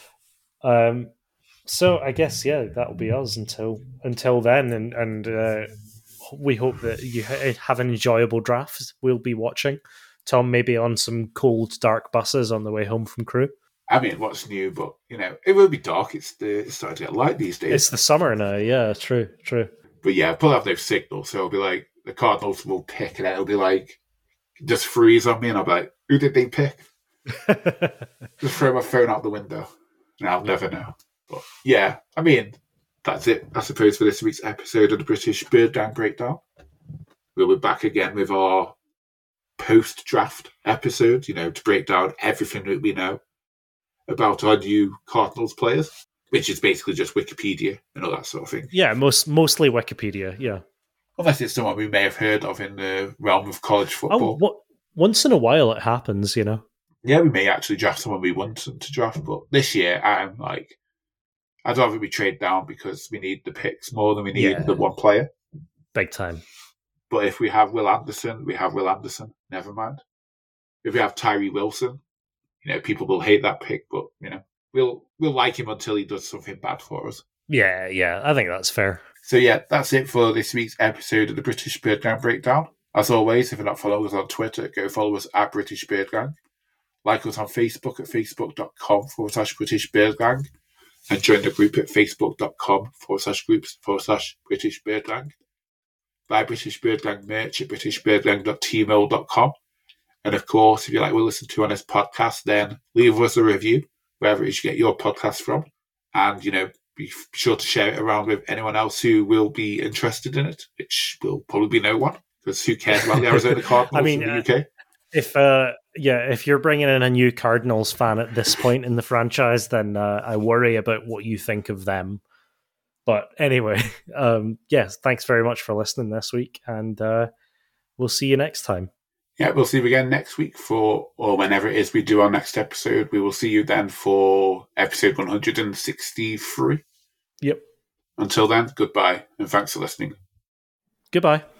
So I guess that'll be us until then, and we hope that you have an enjoyable draft. We'll be watching Tom maybe on some cold, dark buses on the way home from crew. I mean, what's new? But it will be dark. It's starting to get light these days. It's the summer now. Yeah, true. But yeah, we'll have no signal, so it'll be like the Cardinals will pick, and it'll be like just freeze on me, and I'll be like, "Who did they pick?" Just throw my phone out the window, and I'll never know. But yeah, I mean, that's it, I suppose, for this week's episode of the British Bird Gang Breakdown. We'll be back again with our post-draft episode, to break down everything that we know about our new Cardinals players, which is basically just Wikipedia and all that sort of thing. Yeah, mostly Wikipedia, yeah. Unless it's someone we may have heard of in the realm of college football. Once in a while it happens, Yeah, we may actually draft someone we want to draft, but this year I'm like, I'd rather we trade down because we need the picks more than we need the one player. Big time. But if we have Will Anderson, we have Will Anderson. Never mind. If we have Tyree Wilson, people will hate that pick, but, we'll like him until he does something bad for us. Yeah, I think that's fair. So yeah, that's it for this week's episode of the British Bird Gang Breakdown. As always, if you're not following us on Twitter, go follow us at British Bird Gang. Like us on Facebook at facebook.com/British Bird Gang. And join the group at facebook.com/groups/British Bird Gang. Buy British Bird Gang merch at britishbirdgang.tmail.com. And of course, if you like what we listen to on this podcast, then leave us a review wherever it is you get your podcast from. And, be sure to share it around with anyone else who will be interested in it, which will probably be no one, because who cares about the Arizona Cardinals in the UK? If you're bringing in a new Cardinals fan at this point in the franchise, then I worry about what you think of them. But anyway, yes, thanks very much for listening this week, and we'll see you next time. Yeah, we'll see you again next week or whenever it is we do our next episode. We will see you then for episode 163. Yep. Until then, goodbye, and thanks for listening. Goodbye.